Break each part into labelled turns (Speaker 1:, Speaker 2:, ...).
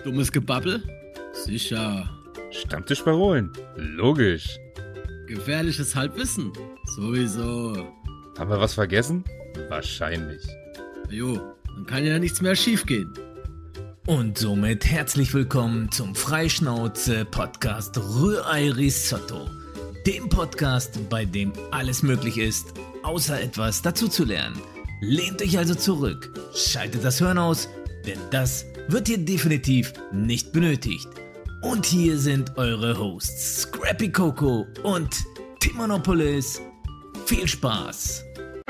Speaker 1: Dummes Gebabbel? Sicher.
Speaker 2: Stammtischparolen? Logisch.
Speaker 1: Gefährliches Halbwissen? Sowieso.
Speaker 2: Haben wir was vergessen? Wahrscheinlich.
Speaker 1: Jo, dann kann ja nichts mehr schiefgehen.
Speaker 3: Und somit herzlich willkommen zum Freischnauze-Podcast Rührei Risotto. Dem Podcast, bei dem alles möglich ist, außer etwas dazu zu lernen. Lehnt euch also zurück, schaltet das Hören aus, denn das wird hier definitiv nicht benötigt. Und hier sind eure Hosts Scrappy Coco und Timonopolis. Viel Spaß!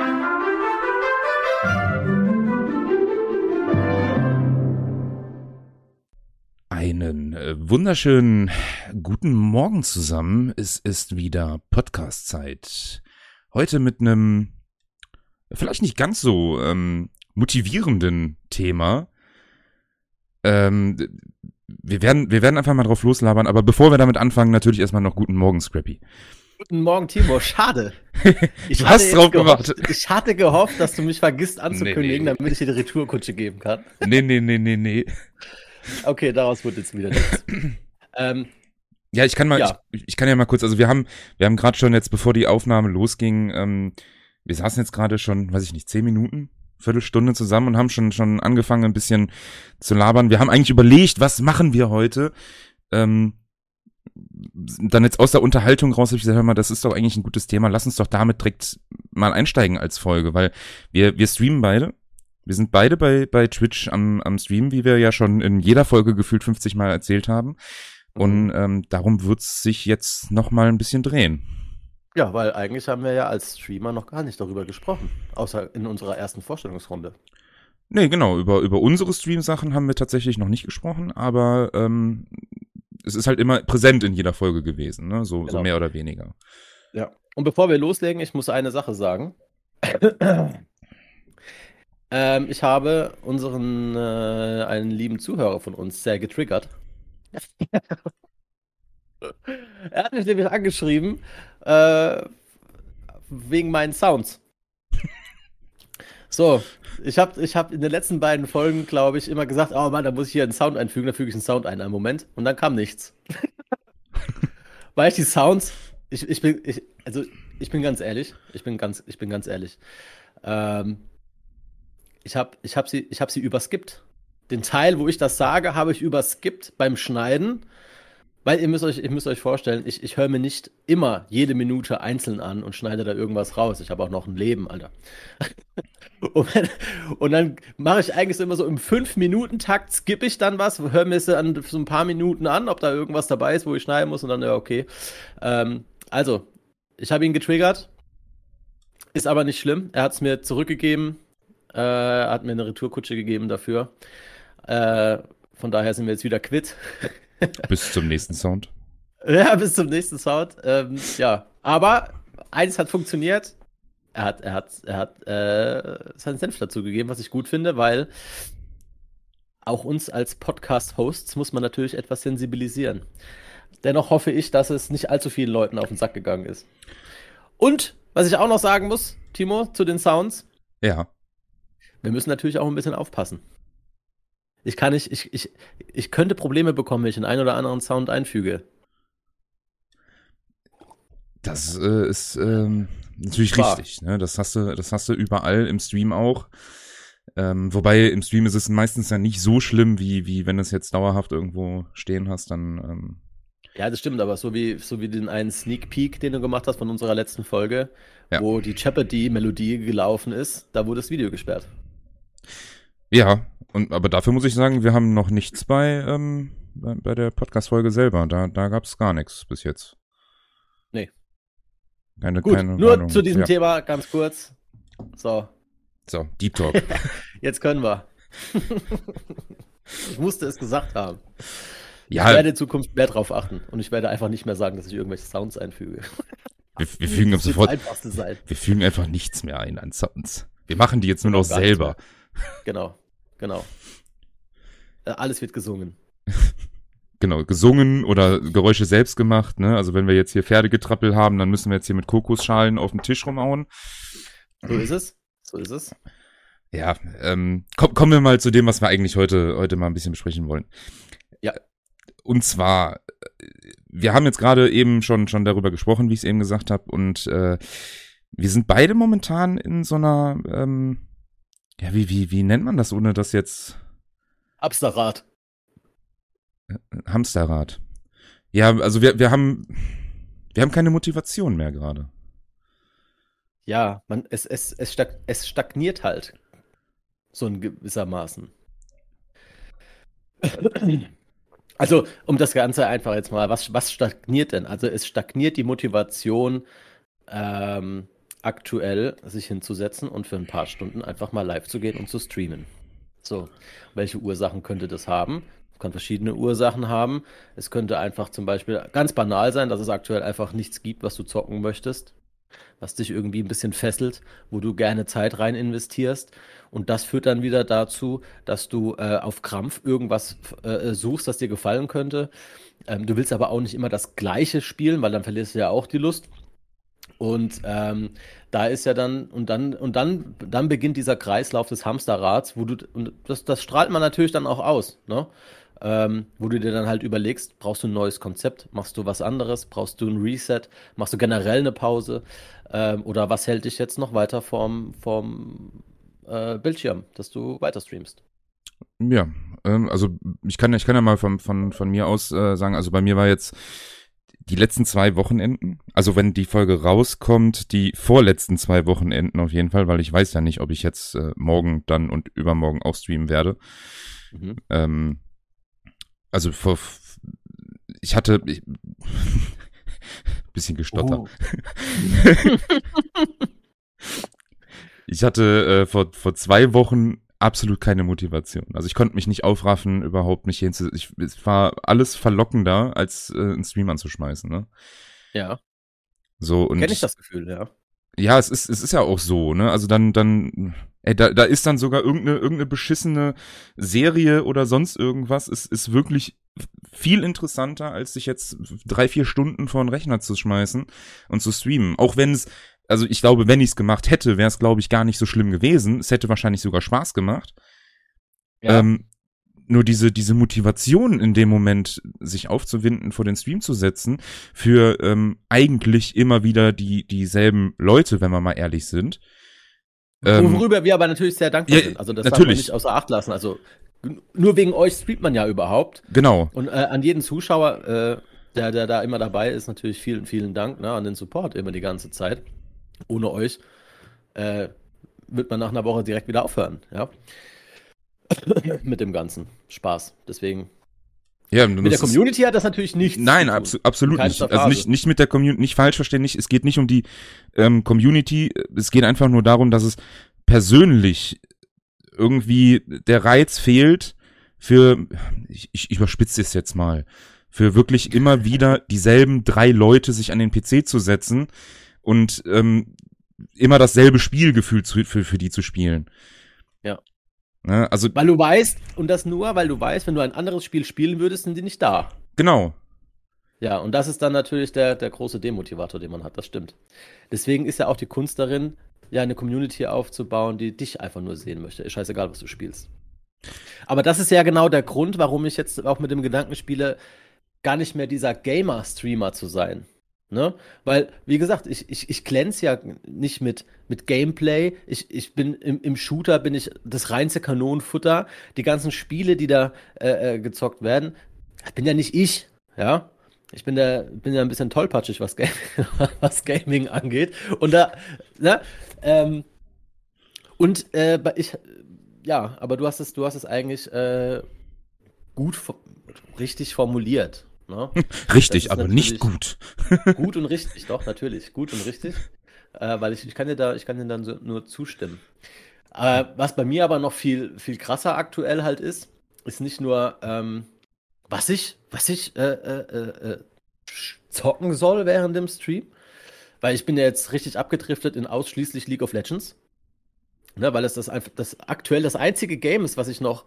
Speaker 2: Einen wunderschönen guten Morgen zusammen. Es ist wieder Podcast-Zeit. Heute mit einem vielleicht nicht ganz so motivierenden Thema. Wir werden einfach mal drauf loslabern, aber bevor wir damit anfangen, natürlich erstmal noch guten Morgen, Scrappy.
Speaker 4: Guten Morgen, Timo. Schade.
Speaker 2: Du hast drauf gewartet.
Speaker 4: Ich hatte gehofft, dass du mich vergisst anzukündigen, damit ich dir die Retourkutsche geben kann.
Speaker 2: Nee.
Speaker 4: Okay, daraus wird jetzt wieder nichts.
Speaker 2: Ja, ich kann ja mal kurz, also wir haben gerade schon jetzt, bevor die Aufnahme losging, wir saßen jetzt gerade schon, weiß ich nicht, 10 Minuten, Viertelstunde zusammen und haben schon angefangen, ein bisschen zu labern. Wir haben eigentlich überlegt, was machen wir heute? Dann jetzt aus der Unterhaltung raus habe ich gesagt, hör mal, das ist doch eigentlich ein gutes Thema, lass uns doch damit direkt mal einsteigen als Folge, weil wir streamen beide. Wir sind beide bei Twitch am Stream, wie wir ja schon in jeder Folge gefühlt 50 Mal erzählt haben. Und darum wird's sich jetzt noch mal ein bisschen drehen.
Speaker 4: Ja, weil eigentlich haben wir ja als Streamer noch gar nicht darüber gesprochen, außer in unserer ersten Vorstellungsrunde.
Speaker 2: Nee, genau, über unsere Stream-Sachen haben wir tatsächlich noch nicht gesprochen, aber es ist halt immer präsent in jeder Folge gewesen, ne? So mehr oder weniger.
Speaker 4: Ja, und bevor wir loslegen, ich muss eine Sache sagen. Ich habe einen lieben Zuhörer von uns sehr getriggert. Er hat mich nämlich angeschrieben, wegen meinen Sounds. So, ich hab in den letzten beiden Folgen, glaube ich, immer gesagt, oh Mann, da muss ich hier einen Sound einfügen, da füge ich einen Sound ein, einen Moment. Und dann kam nichts. Weil ich die Sounds, ich bin ganz ehrlich, ich bin ganz ehrlich, ich hab sie überskippt. Den Teil, wo ich das sage, habe ich überskippt beim Schneiden. Weil ihr müsst euch vorstellen, ich höre mir nicht immer jede Minute einzeln an und schneide da irgendwas raus. Ich habe auch noch ein Leben, Alter. Und dann mache ich eigentlich immer so im 5-Minuten-Takt, skippe ich dann was, höre mir es dann so ein paar Minuten an, ob da irgendwas dabei ist, wo ich schneiden muss und dann, ja, okay. Also, ich habe ihn getriggert, ist aber nicht schlimm. Er hat es mir zurückgegeben, hat mir eine Retourkutsche gegeben dafür. Von daher sind wir jetzt wieder quitt.
Speaker 2: Bis zum nächsten Sound.
Speaker 4: Ja, bis zum nächsten Sound. Ja, aber eins hat funktioniert. Er hat seinen Senf dazu gegeben, was ich gut finde, weil auch uns als Podcast-Hosts muss man natürlich etwas sensibilisieren. Dennoch hoffe ich, dass es nicht allzu vielen Leuten auf den Sack gegangen ist. Und, was ich auch noch sagen muss, Timo, zu den Sounds.
Speaker 2: Ja.
Speaker 4: Wir müssen natürlich auch ein bisschen aufpassen. Ich könnte Probleme bekommen, wenn ich den einen oder anderen Sound einfüge.
Speaker 2: Das ist natürlich richtig, ne? Das hast du überall im Stream auch. Wobei im Stream ist es meistens ja nicht so schlimm, wie wenn du es jetzt dauerhaft irgendwo stehen hast, dann.
Speaker 4: Ja, das stimmt, aber so wie den einen Sneak Peek, den du gemacht hast von unserer letzten Folge, ja, wo die Jeopardy-Melodie gelaufen ist, da wurde das Video gesperrt.
Speaker 2: Ja, aber dafür muss ich sagen, wir haben noch nichts bei der Podcast-Folge selber. Da gab es gar nichts bis jetzt.
Speaker 4: Nee.
Speaker 2: Keine
Speaker 4: nur
Speaker 2: Warnung.
Speaker 4: Zu diesem Thema ganz kurz. So,
Speaker 2: Deep Talk.
Speaker 4: Jetzt können wir. Ich musste es gesagt haben.
Speaker 2: Ja.
Speaker 4: Ich werde in Zukunft mehr drauf achten und ich werde einfach nicht mehr sagen, dass ich irgendwelche Sounds einfüge.
Speaker 2: Wir fügen ab sofort.
Speaker 4: Das Einfachste sein.
Speaker 2: Wir fügen einfach nichts mehr ein an Sounds. Wir machen die jetzt nur noch selber.
Speaker 4: Genau. Alles wird gesungen.
Speaker 2: Genau, gesungen oder Geräusche selbst gemacht, ne? Also wenn wir jetzt hier Pferdegetrappel haben, dann müssen wir jetzt hier mit Kokosschalen auf den Tisch rumhauen.
Speaker 4: So ist es.
Speaker 2: Ja, kommen wir mal zu dem, was wir eigentlich heute mal ein bisschen besprechen wollen.
Speaker 4: Ja.
Speaker 2: Und zwar, wir haben jetzt gerade eben schon darüber gesprochen, wie ich es eben gesagt habe, und wir sind beide momentan in so einer, ja, wie nennt man das, ohne das jetzt?
Speaker 4: Hamsterrad.
Speaker 2: Hamsterrad. Ja, also wir haben keine Motivation mehr gerade.
Speaker 4: Ja, es stagniert halt. So in gewissermaßen. Also, um das Ganze einfach jetzt mal, was stagniert denn? Also, es stagniert die Motivation, aktuell sich hinzusetzen und für ein paar Stunden einfach mal live zu gehen und zu streamen. So, welche Ursachen könnte das haben? Es kann verschiedene Ursachen haben. Es könnte einfach zum Beispiel ganz banal sein, dass es aktuell einfach nichts gibt, was du zocken möchtest, was dich irgendwie ein bisschen fesselt, wo du gerne Zeit rein investierst. Und das führt dann wieder dazu, dass du auf Krampf irgendwas suchst, das dir gefallen könnte. Du willst aber auch nicht immer das Gleiche spielen, weil dann verlierst du ja auch die Lust. Und da ist ja dann beginnt dieser Kreislauf des Hamsterrads, und das strahlt man natürlich dann auch aus, ne? Wo du dir dann halt überlegst, brauchst du ein neues Konzept, machst du was anderes, brauchst du ein Reset, machst du generell eine Pause, oder was hält dich jetzt noch weiter vorm Bildschirm, dass du weiter streamst?
Speaker 2: Ja, also ich kann ja mal von mir aus sagen, also bei mir war jetzt die letzten 2 Wochenenden, also wenn die Folge rauskommt, die vorletzten 2 Wochenenden auf jeden Fall, weil ich weiß ja nicht, ob ich jetzt morgen dann und übermorgen auch streamen werde.
Speaker 4: Mhm.
Speaker 2: Also ich hatte bisschen gestottert.
Speaker 4: Oh.
Speaker 2: Ich hatte vor 2 Wochen absolut keine Motivation. Also ich konnte mich nicht aufraffen, überhaupt mich hinzusetzen. Es war alles verlockender, als einen Stream anzuschmeißen, ne?
Speaker 4: Ja.
Speaker 2: So, und
Speaker 4: Kenn ich das Gefühl, ja.
Speaker 2: ja, es ist ja auch so, ne? Also dann, da ist dann sogar irgendeine beschissene Serie oder sonst irgendwas. Es ist wirklich viel interessanter, als sich jetzt 3-4 Stunden vor den Rechner zu schmeißen und zu streamen. Auch wenn es, also ich glaube, wenn ich es gemacht hätte, wäre es, glaube ich, gar nicht so schlimm gewesen. Es hätte wahrscheinlich sogar Spaß gemacht.
Speaker 4: Ja.
Speaker 2: Nur diese Motivation in dem Moment, sich aufzuwinden, vor den Stream zu setzen, für eigentlich immer wieder dieselben Leute, wenn wir mal ehrlich sind.
Speaker 4: Worüber wir aber natürlich sehr dankbar
Speaker 2: ja,
Speaker 4: sind. Also das darf
Speaker 2: natürlich.
Speaker 4: man nicht außer Acht lassen. Also nur wegen euch streamt man ja überhaupt.
Speaker 2: Genau.
Speaker 4: Und an jeden Zuschauer, der da immer dabei ist, natürlich vielen, vielen Dank, ne, an den Support immer die ganze Zeit. Ohne euch wird man nach einer Woche direkt wieder aufhören, ja. Mit dem ganzen Spaß. Deswegen.
Speaker 2: Ja,
Speaker 4: mit der Community hat das natürlich nichts
Speaker 2: Nein,
Speaker 4: zu tun.
Speaker 2: absolut nicht. Also nicht mit der Community, nicht falsch verstehen, es geht nicht um die Community, es geht einfach nur darum, dass es persönlich irgendwie der Reiz fehlt für, ich überspitze es jetzt mal, für wirklich immer wieder dieselben 3 Leute sich an den PC zu setzen und immer dasselbe Spielgefühl für die zu spielen.
Speaker 4: Ja.
Speaker 2: Ne, also,
Speaker 4: weil du weißt, und das nur, weil du weißt, wenn du ein anderes Spiel spielen würdest, sind die nicht da.
Speaker 2: Genau.
Speaker 4: Ja, und das ist dann natürlich der große Demotivator, den man hat, das stimmt. Deswegen ist ja auch die Kunst darin, ja, eine Community aufzubauen, die dich einfach nur sehen möchte. Ist scheißegal, was du spielst. Aber das ist ja genau der Grund, warum ich jetzt auch mit dem Gedanken spiele, gar nicht mehr dieser Gamer-Streamer zu sein. Ne? Weil, wie gesagt, ich glänze ja nicht mit Gameplay. Ich bin im Shooter bin ich das reinste Kanonenfutter. Die ganzen Spiele, die da gezockt werden, das bin ja nicht ich, ja. Ich bin ja ein bisschen tollpatschig, was Gaming angeht. Und da, ne? Aber du hast es eigentlich gut, richtig formuliert. Ne?
Speaker 2: Richtig, aber nicht gut.
Speaker 4: Gut und richtig, doch, natürlich. Gut und richtig. Weil ich kann dir dann nur zustimmen. Was bei mir aber noch viel, viel krasser aktuell halt ist nicht nur, was ich zocken soll während dem Stream. Weil ich bin ja jetzt richtig abgedriftet in ausschließlich League of Legends. Ne, weil es aktuell das einzige Game ist, was ich noch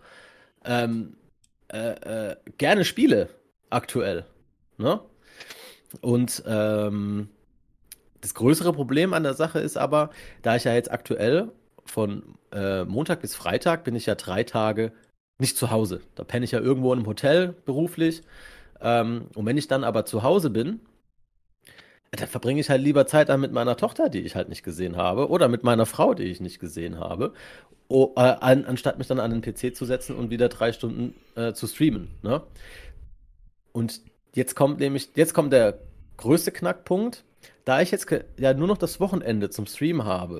Speaker 4: gerne spiele. Aktuell. Ne? Und das größere Problem an der Sache ist aber, da ich ja jetzt aktuell von Montag bis Freitag bin ich ja 3 Tage Nicht zu Hause. Da penne ich ja irgendwo in einem Hotel beruflich. Und wenn ich dann aber zu Hause bin, dann verbringe ich halt lieber Zeit dann mit meiner Tochter, die ich halt nicht gesehen habe, oder mit meiner Frau, die ich nicht gesehen habe, anstatt mich dann an den PC zu setzen und wieder 3 Stunden zu streamen. Ne? Und jetzt kommt der größte Knackpunkt, da ich jetzt ja nur noch das Wochenende zum Stream habe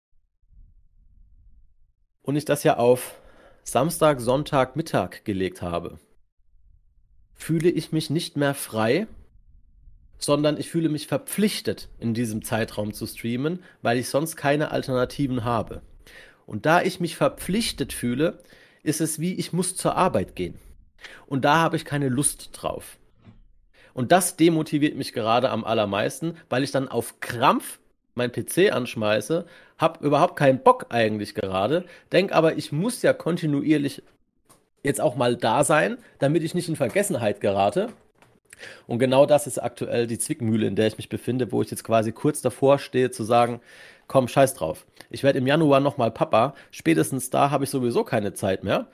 Speaker 4: und ich das ja auf Samstag, Sonntag, Mittag gelegt habe, fühle ich mich nicht mehr frei, sondern ich fühle mich verpflichtet, in diesem Zeitraum zu streamen, weil ich sonst keine Alternativen habe. Und da ich mich verpflichtet fühle, ist es wie, ich muss zur Arbeit gehen. Und da habe ich keine Lust drauf. Und das demotiviert mich gerade am allermeisten, weil ich dann auf Krampf mein PC anschmeiße, habe überhaupt keinen Bock eigentlich gerade, denke aber, ich muss ja kontinuierlich jetzt auch mal da sein, damit ich nicht in Vergessenheit gerate. Und genau das ist aktuell die Zwickmühle, in der ich mich befinde, wo ich jetzt quasi kurz davor stehe zu sagen, komm, scheiß drauf. Ich werde im Januar nochmal Papa. Spätestens da habe ich sowieso keine Zeit mehr.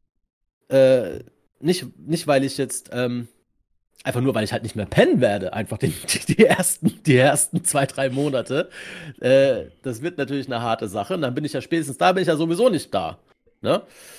Speaker 4: Nicht, weil ich jetzt einfach nur, weil ich halt nicht mehr pennen werde, einfach die ersten 2, 3 Monate. Das wird natürlich eine harte Sache. Und dann bin ich ja sowieso nicht da. Ne?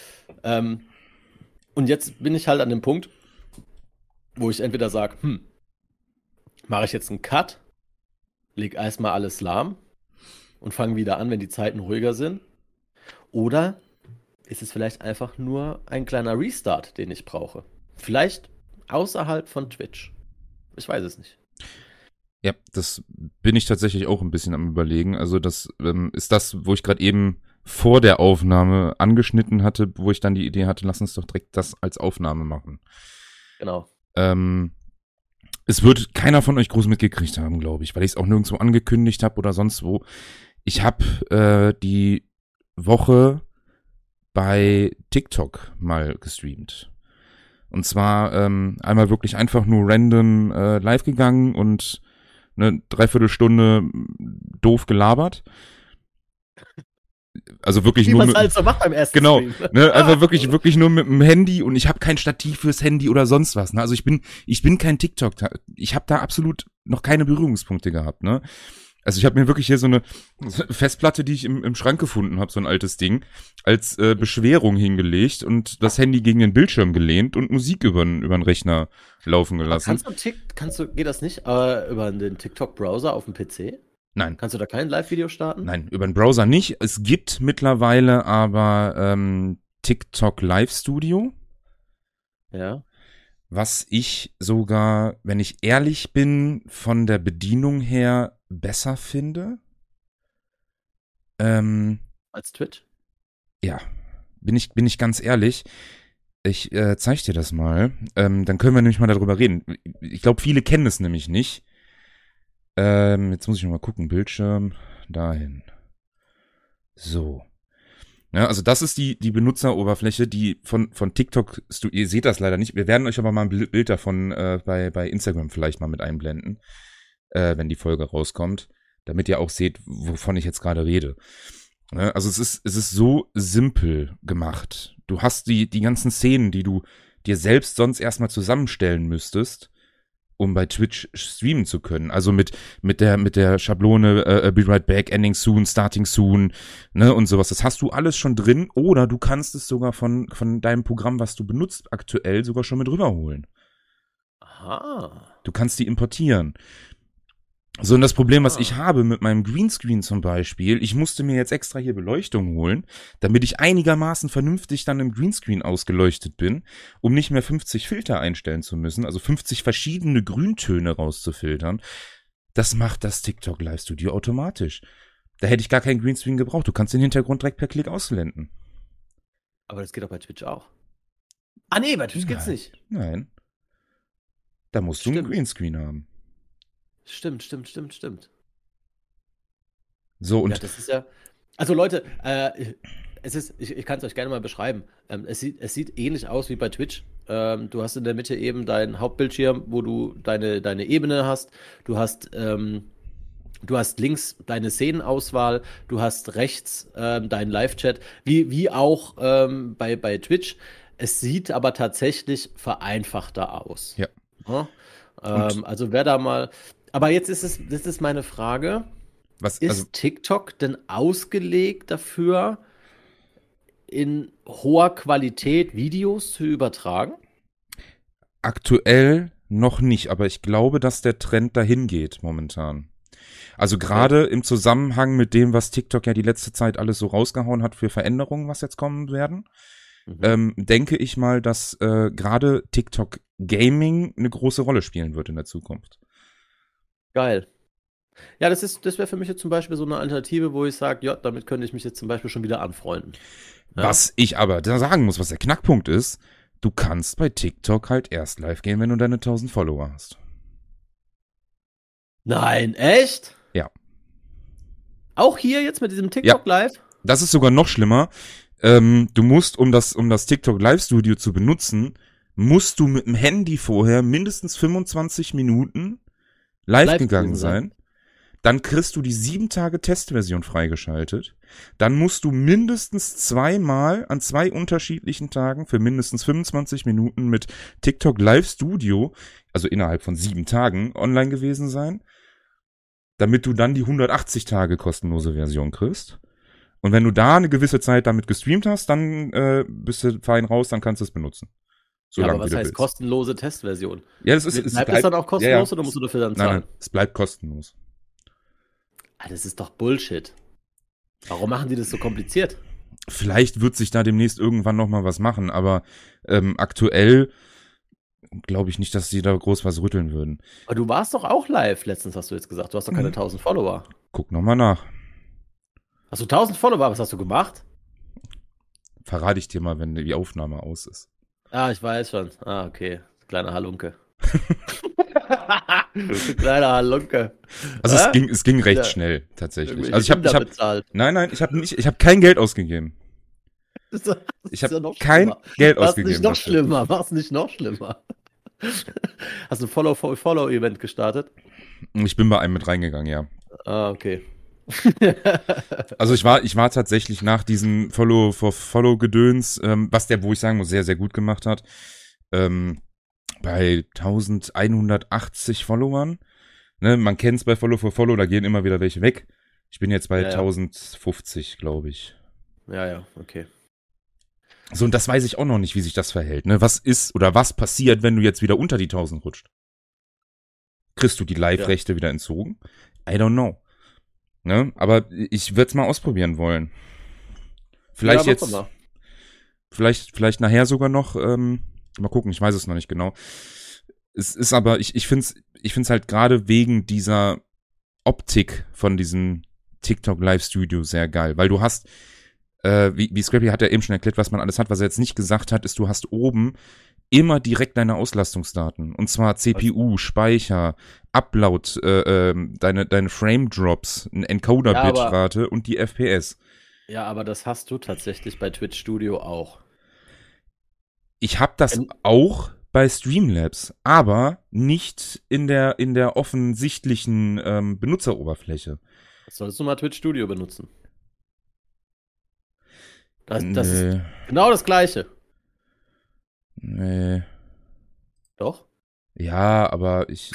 Speaker 4: Und jetzt bin ich halt an dem Punkt, wo ich entweder sage, mache ich jetzt einen Cut, leg erstmal alles lahm und fange wieder an, wenn die Zeiten ruhiger sind. Oder ist es vielleicht einfach nur ein kleiner Restart, den ich brauche? Vielleicht außerhalb von Twitch. Ich weiß es nicht.
Speaker 2: Ja, das bin ich tatsächlich auch ein bisschen am Überlegen. Also das ist das, wo ich gerade eben vor der Aufnahme angeschnitten hatte, wo ich dann die Idee hatte, lass uns doch direkt das als Aufnahme machen.
Speaker 4: Genau.
Speaker 2: Es wird keiner von euch groß mitgekriegt haben, glaube ich, weil ich es auch nirgendwo angekündigt habe oder sonst wo. Ich habe die Woche bei TikTok mal gestreamt. Und zwar einmal wirklich einfach nur random live gegangen und eine Dreiviertelstunde doof gelabert. Also wirklich
Speaker 4: wie
Speaker 2: nur
Speaker 4: man es halt so macht beim ersten
Speaker 2: genau,
Speaker 4: Stream.
Speaker 2: ne, einfach wirklich nur mit dem Handy und ich habe kein Stativ fürs Handy oder sonst was. Ne? Also ich bin kein TikTok. Ich habe da absolut noch keine Berührungspunkte gehabt. Ne? Also ich habe mir wirklich hier so eine Festplatte, die ich im Schrank gefunden habe, so ein altes Ding, als Beschwerung hingelegt und das Handy gegen den Bildschirm gelehnt und Musik über den Rechner laufen gelassen.
Speaker 4: Geht das nicht über den TikTok-Browser auf dem PC?
Speaker 2: Nein.
Speaker 4: Kannst du da kein Live-Video starten?
Speaker 2: Nein, über den Browser nicht. Es gibt mittlerweile aber TikTok Live Studio.
Speaker 4: Ja.
Speaker 2: Was ich sogar, wenn ich ehrlich bin, von der Bedienung her besser finde.
Speaker 4: Als Twitch?
Speaker 2: Ja, bin ich ganz ehrlich. Ich zeig dir das mal. Dann können wir nämlich mal darüber reden. Ich glaube, viele kennen es nämlich nicht. Jetzt muss ich noch mal gucken. Bildschirm, dahin. So. Ja, also das ist die Benutzeroberfläche, die von TikTok, ihr seht das leider nicht. Wir werden euch aber mal ein Bild davon bei Instagram vielleicht mal mit einblenden, wenn die Folge rauskommt, damit ihr auch seht, wovon ich jetzt gerade rede. Ja, also es ist so simpel gemacht. Du hast die ganzen Szenen, die du dir selbst sonst erstmal zusammenstellen müsstest, um bei Twitch streamen zu können. Also mit der Schablone Be Right Back, Ending Soon, Starting Soon, ne, und sowas. Das hast du alles schon drin oder du kannst es sogar von deinem Programm, was du benutzt, aktuell sogar schon mit rüberholen.
Speaker 4: Aha.
Speaker 2: Du kannst die importieren. So, und das Problem, was ich habe mit meinem Greenscreen zum Beispiel, ich musste mir jetzt extra hier Beleuchtung holen, damit ich einigermaßen vernünftig dann im Greenscreen ausgeleuchtet bin, um nicht mehr 50 Filter einstellen zu müssen, also 50 verschiedene Grüntöne rauszufiltern. Das macht das TikTok Live Studio automatisch. Da hätte ich gar keinen Greenscreen gebraucht. Du kannst den Hintergrund direkt per Klick ausblenden.
Speaker 4: Aber das geht doch bei Twitch auch. Ah nee, bei Twitch geht's nicht.
Speaker 2: Nein. Da musst du einen Greenscreen haben.
Speaker 4: Stimmt.
Speaker 2: So, und
Speaker 4: ja, das ist ja. Also Leute, ich kann es euch gerne mal beschreiben. Es sieht ähnlich aus wie bei Twitch. Du hast in der Mitte eben deinen Hauptbildschirm, wo du deine Ebene hast. Du hast links deine Szenenauswahl, du hast rechts deinen Live-Chat, wie auch bei Twitch. Es sieht aber tatsächlich vereinfachter aus.
Speaker 2: Ja.
Speaker 4: Ja? Also wer da mal. Aber das ist meine Frage. Ist TikTok denn ausgelegt dafür, in hoher Qualität Videos zu übertragen?
Speaker 2: Aktuell noch nicht, aber ich glaube, dass der Trend dahin geht momentan. Also gerade im Zusammenhang mit dem, was TikTok ja die letzte Zeit alles so rausgehauen hat für Veränderungen, was jetzt kommen werden, denke ich mal, dass gerade TikTok Gaming eine große Rolle spielen wird in der Zukunft.
Speaker 4: Geil. Ja, das wäre für mich jetzt zum Beispiel so eine Alternative, wo ich sage, ja, damit könnte ich mich jetzt zum Beispiel schon wieder anfreunden. Ja?
Speaker 2: Was ich aber da sagen muss, was der Knackpunkt ist, du kannst bei TikTok halt erst live gehen, wenn du deine 1000 Follower hast.
Speaker 4: Nein, echt?
Speaker 2: Ja.
Speaker 4: Auch hier jetzt mit diesem TikTok Live?
Speaker 2: Das ist sogar noch schlimmer. Du musst, um das TikTok Live Studio zu benutzen, musst du mit dem Handy vorher mindestens 25 Minuten live gegangen sein. Dann kriegst du die 7 Tage Testversion freigeschaltet. Dann musst du mindestens 2-mal an 2 unterschiedlichen Tagen für mindestens 25 Minuten mit TikTok Live Studio, also innerhalb von 7 Tagen, online gewesen sein, damit du dann die 180 Tage kostenlose Version kriegst. Und wenn du da eine gewisse Zeit damit gestreamt hast, dann bist du fein raus, dann kannst du es benutzen.
Speaker 4: Ja, aber was heißt kostenlose Testversion?
Speaker 2: Ja, das ist,
Speaker 4: bleibt es dann auch kostenlos oder musst du dafür dann zahlen?
Speaker 2: Nein, es bleibt kostenlos.
Speaker 4: Das ist doch Bullshit. Warum machen die das so kompliziert?
Speaker 2: Vielleicht wird sich da demnächst irgendwann noch mal was machen, aber aktuell glaube ich nicht, dass sie da groß was rütteln würden.
Speaker 4: Aber du warst doch auch live letztens, hast du jetzt gesagt. Du hast doch keine 1000 Follower.
Speaker 2: Guck noch mal nach.
Speaker 4: Hast du 1000 Follower? Was hast du gemacht?
Speaker 2: Verrate ich dir mal, wenn die Aufnahme aus ist.
Speaker 4: Ah, ich weiß schon. Ah, okay. Kleiner Halunke. Kleiner Halunke.
Speaker 2: Also es ging recht schnell, tatsächlich. Also ich habe kein Geld ausgegeben. Ich habe kein Geld ausgegeben.
Speaker 4: Mach's nicht noch schlimmer. Hast du ein Follow-Event gestartet?
Speaker 2: Ich bin bei einem mit reingegangen, ja.
Speaker 4: Ah, okay.
Speaker 2: Also ich war tatsächlich nach diesem Follow-Gedöns, wo ich sagen muss, sehr, sehr gut gemacht hat, bei 1180 Followern. Ne, man kennt's bei Follow for Follow, da gehen immer wieder welche weg. Ich bin jetzt bei 1050, glaube ich.
Speaker 4: Ja, okay.
Speaker 2: So, und das weiß ich auch noch nicht, wie sich das verhält. Ne? Was ist oder was passiert, wenn du jetzt wieder unter die 1000 rutscht? Kriegst du die Live-Rechte wieder entzogen? I don't know. Ne? Aber ich würde es mal ausprobieren wollen. Vielleicht vielleicht nachher sogar noch, mal gucken, ich weiß es noch nicht genau. Es ist aber, ich find's halt gerade wegen dieser Optik von diesem TikTok Live Studio sehr geil, weil du hast, wie Scrappy hat ja eben schon erklärt, was man alles hat. Was er jetzt nicht gesagt hat, ist, du hast oben immer direkt deine Auslastungsdaten. Und zwar CPU, Speicher, Upload, deine Frame-Drops, eine Encoder-Bitrate und die FPS.
Speaker 4: Ja, aber das hast du tatsächlich bei Twitch Studio auch.
Speaker 2: Ich habe das auch bei Streamlabs, aber nicht in der offensichtlichen Benutzeroberfläche.
Speaker 4: Solltest du mal Twitch Studio benutzen. Das ist genau das Gleiche.
Speaker 2: Nee.
Speaker 4: Doch?
Speaker 2: Ja, aber ich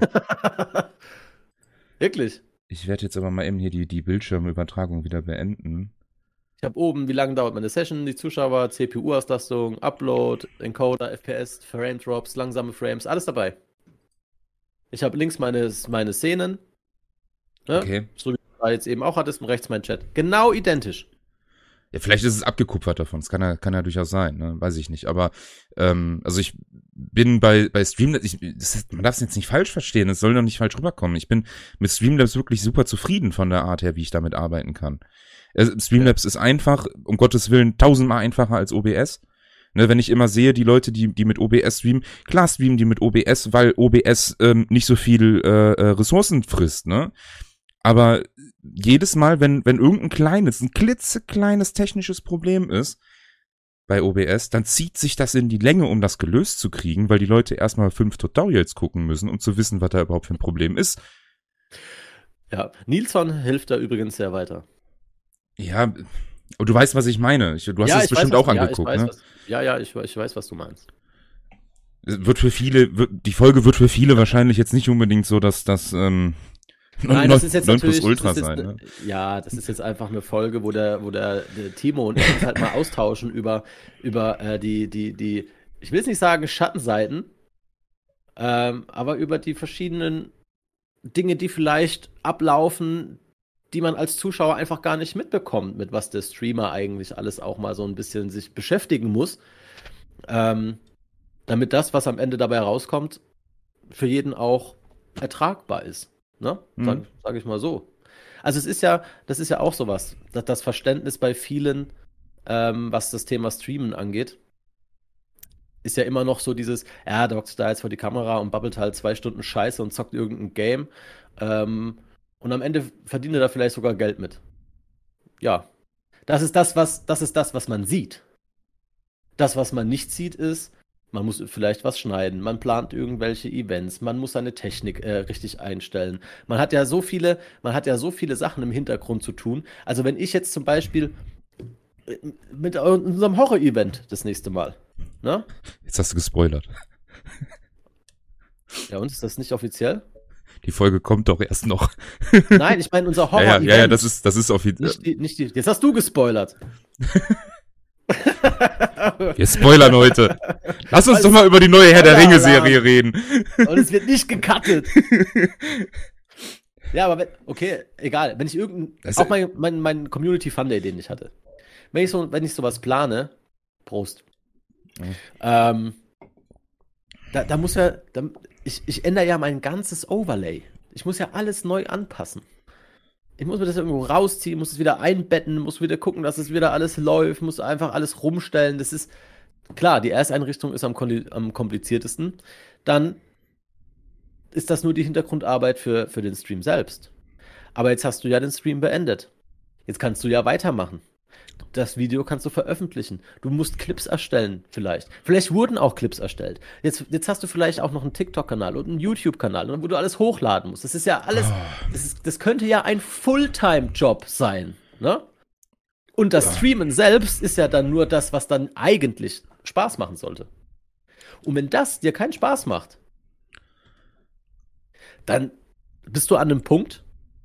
Speaker 4: Wirklich?
Speaker 2: Ich werde jetzt aber mal eben hier die Bildschirmübertragung wieder beenden.
Speaker 4: Ich habe oben, wie lange dauert meine Session, die Zuschauer, CPU-Auslastung, Upload, Encoder, FPS, Frame-Drops, langsame Frames, alles dabei. Ich habe links meine Szenen. Ne? Okay. So wie du jetzt eben auch hattest und rechts mein Chat. Genau identisch.
Speaker 2: Ja, vielleicht ist es abgekupfert davon. Das kann ja durchaus sein, ne? Weiß ich nicht. Aber also ich bin bei Streamlabs, man darf es jetzt nicht falsch verstehen, es soll doch nicht falsch rüberkommen. Ich bin mit Streamlabs wirklich super zufrieden von der Art her, wie ich damit arbeiten kann. Streamlabs ist einfach, um Gottes Willen, 1000-mal einfacher als OBS. Ne, wenn ich immer sehe, die Leute, die mit OBS streamen, klar streamen die mit OBS, weil OBS nicht so viel Ressourcen frisst, ne? Aber jedes Mal, wenn irgendein klitzekleines technisches Problem ist bei OBS, dann zieht sich das in die Länge, um das gelöst zu kriegen, weil die Leute erstmal 5 Tutorials gucken müssen, um zu wissen, was da überhaupt für ein Problem ist.
Speaker 4: Ja, Nilsson hilft da übrigens sehr weiter.
Speaker 2: Ja, aber du weißt, was ich meine. Du hast es bestimmt auch angeguckt, ne?
Speaker 4: Ja, ich weiß, was du meinst.
Speaker 2: Die Folge wird für viele wahrscheinlich jetzt nicht unbedingt so, dass das
Speaker 4: Nein, das ist jetzt natürlich
Speaker 2: Ultra sein. Ne?
Speaker 4: Ja, das ist jetzt einfach eine Folge, wo der Timo und ich uns halt mal austauschen über die, ich will es nicht sagen Schattenseiten, aber über die verschiedenen Dinge, die vielleicht ablaufen, die man als Zuschauer einfach gar nicht mitbekommt, mit was der Streamer eigentlich alles auch mal so ein bisschen sich beschäftigen muss, damit das, was am Ende dabei rauskommt, für jeden auch ertragbar ist. Ne? Sag ich mal so. Also das ist ja auch sowas, dass das Verständnis bei vielen, was das Thema Streamen angeht, ist ja immer noch so dieses, der hockt da jetzt vor die Kamera und babbelt halt 2 Stunden Scheiße und zockt irgendein Game. Und am Ende verdient er da vielleicht sogar Geld mit. Ja. Das ist das, was man sieht. Das, was man nicht sieht, ist, man muss vielleicht was schneiden, man plant irgendwelche Events, man muss seine Technik richtig einstellen. Man hat ja so viele Sachen im Hintergrund zu tun. Also wenn ich jetzt zum Beispiel mit unserem Horror-Event das nächste Mal, ne?
Speaker 2: Jetzt hast du gespoilert.
Speaker 4: Ja, und ist das nicht offiziell?
Speaker 2: Die Folge kommt doch erst noch.
Speaker 4: Nein, ich meine unser Horror-Event.
Speaker 2: Ja, das ist offiziell.
Speaker 4: Jetzt hast du gespoilert.
Speaker 2: Wir spoilern heute. Lass uns doch mal über die neue Herr der Ringe-Serie reden.
Speaker 4: Und es wird nicht gecuttet. Ja, aber okay, egal. Wenn ich auch mein Community Fun Day, den ich hatte. Wenn ich sowas plane, Prost. Da muss ja, ich ändere ja mein ganzes Overlay. Ich muss ja alles neu anpassen. Ich muss mir das irgendwo rausziehen, muss es wieder einbetten, muss wieder gucken, dass es wieder alles läuft, muss einfach alles rumstellen. Das ist, klar, die Ersteinrichtung ist am kompliziertesten. Dann ist das nur die Hintergrundarbeit für den Stream selbst. Aber jetzt hast du ja den Stream beendet. Jetzt kannst du ja weitermachen. Das Video kannst du veröffentlichen. Du musst Clips erstellen vielleicht. Vielleicht wurden auch Clips erstellt. Jetzt hast du vielleicht auch noch einen TikTok-Kanal und einen YouTube-Kanal, wo du alles hochladen musst. Das ist ja alles, das könnte ja ein Fulltime-Job sein. Ne? Und das Streamen selbst ist ja dann nur das, was dann eigentlich Spaß machen sollte. Und wenn das dir keinen Spaß macht, dann bist du an einem Punkt,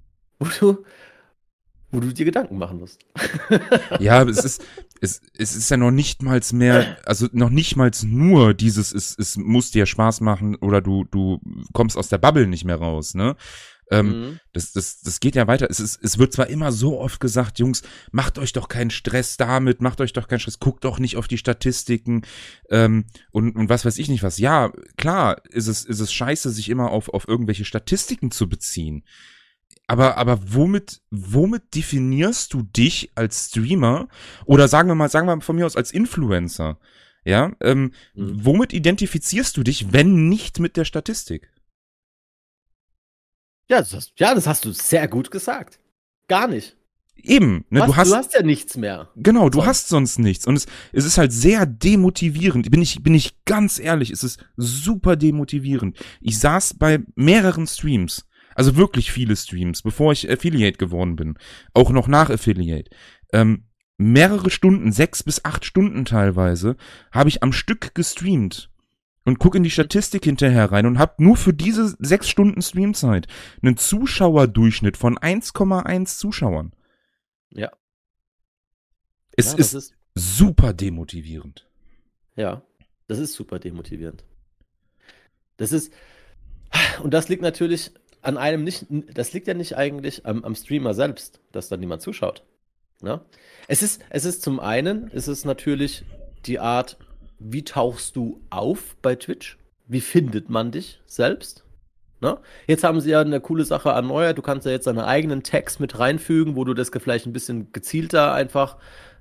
Speaker 4: wo du dir Gedanken machen musst.
Speaker 2: Ja, es ist ja noch nicht mal mehr, also noch nicht mal nur dieses, es muss dir Spaß machen oder du kommst aus der Bubble nicht mehr raus, ne? Das geht ja weiter. Es wird zwar immer so oft gesagt, Jungs, macht euch doch keinen Stress damit, guckt doch nicht auf die Statistiken, und was weiß ich nicht was. Ja, klar, ist es scheiße, sich immer auf irgendwelche Statistiken zu beziehen. Aber womit definierst du dich als Streamer oder sagen wir mal von mir aus als Influencer? Ja, womit identifizierst du dich, wenn nicht mit der Statistik?
Speaker 4: Ja, das hast du sehr gut gesagt. Gar nicht.
Speaker 2: Eben, ne,
Speaker 4: du hast ja nichts mehr.
Speaker 2: Genau, du hast sonst nichts. Und es ist halt sehr demotivierend. Bin ich ganz ehrlich, es ist super demotivierend. Ich saß bei mehreren Streams, also wirklich viele Streams, bevor ich Affiliate geworden bin. Auch noch nach Affiliate. Mehrere Stunden, 6 bis 8 Stunden teilweise, habe ich am Stück gestreamt. Und guck in die Statistik hinterher rein und hab nur für diese 6 Stunden Streamzeit einen Zuschauerdurchschnitt von 1,1 Zuschauern.
Speaker 4: Ja.
Speaker 2: Es ist super demotivierend.
Speaker 4: Ja, das ist super demotivierend. Und das liegt natürlich an einem nicht, das liegt ja nicht eigentlich am Streamer selbst, dass da niemand zuschaut. Ne? Es ist zum einen, ist es natürlich die Art, wie tauchst du auf bei Twitch? Wie findet man dich selbst? Ne? Jetzt haben sie ja eine coole Sache erneuert. Du kannst ja jetzt deine eigenen Tags mit reinfügen, wo du das vielleicht ein bisschen gezielter einfach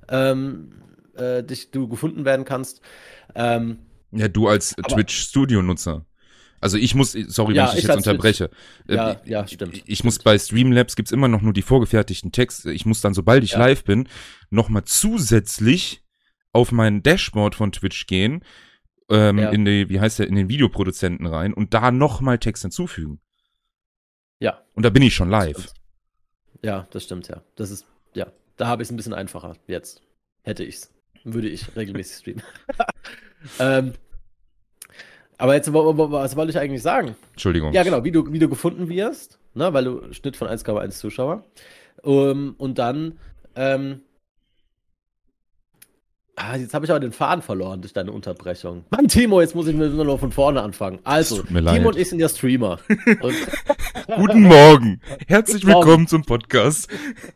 Speaker 4: du gefunden werden kannst. Ja,
Speaker 2: du als Twitch-Studio-Nutzer. Also ich muss, sorry, wenn ich dich jetzt unterbreche.
Speaker 4: Ja, stimmt.
Speaker 2: Ich muss bei Streamlabs gibt's immer noch nur die vorgefertigten Texte. Ich muss dann, sobald ich live bin, nochmal zusätzlich auf mein Dashboard von Twitch gehen, in den Videoproduzenten rein und da nochmal Text hinzufügen.
Speaker 4: Ja.
Speaker 2: Und da bin ich schon live.
Speaker 4: Ja, das stimmt, ja. Da habe ich es ein bisschen einfacher jetzt. Hätte ich's. würde ich regelmäßig streamen. Aber jetzt, was wollte ich eigentlich sagen?
Speaker 2: Entschuldigung.
Speaker 4: Ja, genau, wie du gefunden wirst, ne, weil du Schnitt von 1,1 Zuschauer. Und dann, jetzt habe ich aber den Faden verloren durch deine Unterbrechung. Mann, Timo, jetzt muss ich nur noch von vorne anfangen. Also,
Speaker 2: tut mir leid.
Speaker 4: Timo und ich sind ja Streamer.
Speaker 2: Guten Morgen. Herzlich willkommen zum Podcast.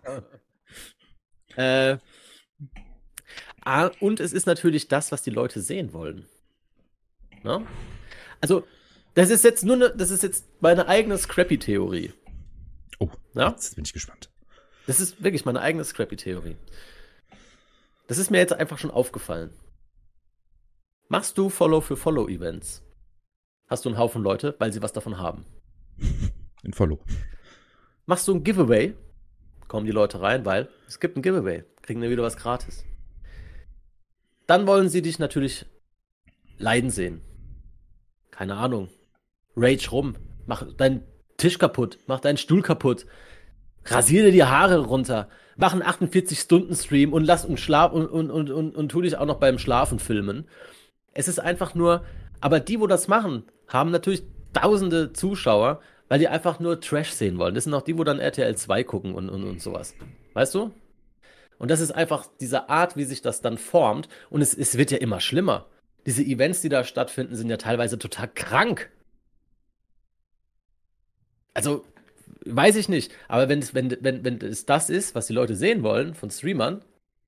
Speaker 4: Und es ist natürlich das, was die Leute sehen wollen. Ne? Also, das ist jetzt meine eigene Scrappy-Theorie.
Speaker 2: Oh,
Speaker 4: ja?
Speaker 2: Jetzt bin ich gespannt.
Speaker 4: Das ist wirklich meine eigene Scrappy-Theorie. Das ist mir jetzt einfach schon aufgefallen. Machst du Follow-für-Follow-Events? Hast du einen Haufen Leute, weil sie was davon haben.
Speaker 2: In Follow.
Speaker 4: Machst du ein Giveaway? Kommen die Leute rein, weil es gibt ein Giveaway. Kriegen dann wieder was gratis. Dann wollen sie dich natürlich leiden sehen. Keine Ahnung. Rage rum. Mach deinen Tisch kaputt. Mach deinen Stuhl kaputt. Rasiere dir die Haare runter. Mach einen 48-Stunden-Stream und und tu dich auch noch beim Schlafen filmen. Es ist einfach nur, aber die, wo das machen, haben natürlich tausende Zuschauer, weil die einfach nur Trash sehen wollen. Das sind auch die, wo dann RTL 2 gucken und sowas. Weißt du? Und das ist einfach diese Art, wie sich das dann formt. Und es wird ja immer schlimmer. Diese Events, die da stattfinden, sind ja teilweise total krank. Also, weiß ich nicht. Aber wenn es das ist, was die Leute sehen wollen von Streamern,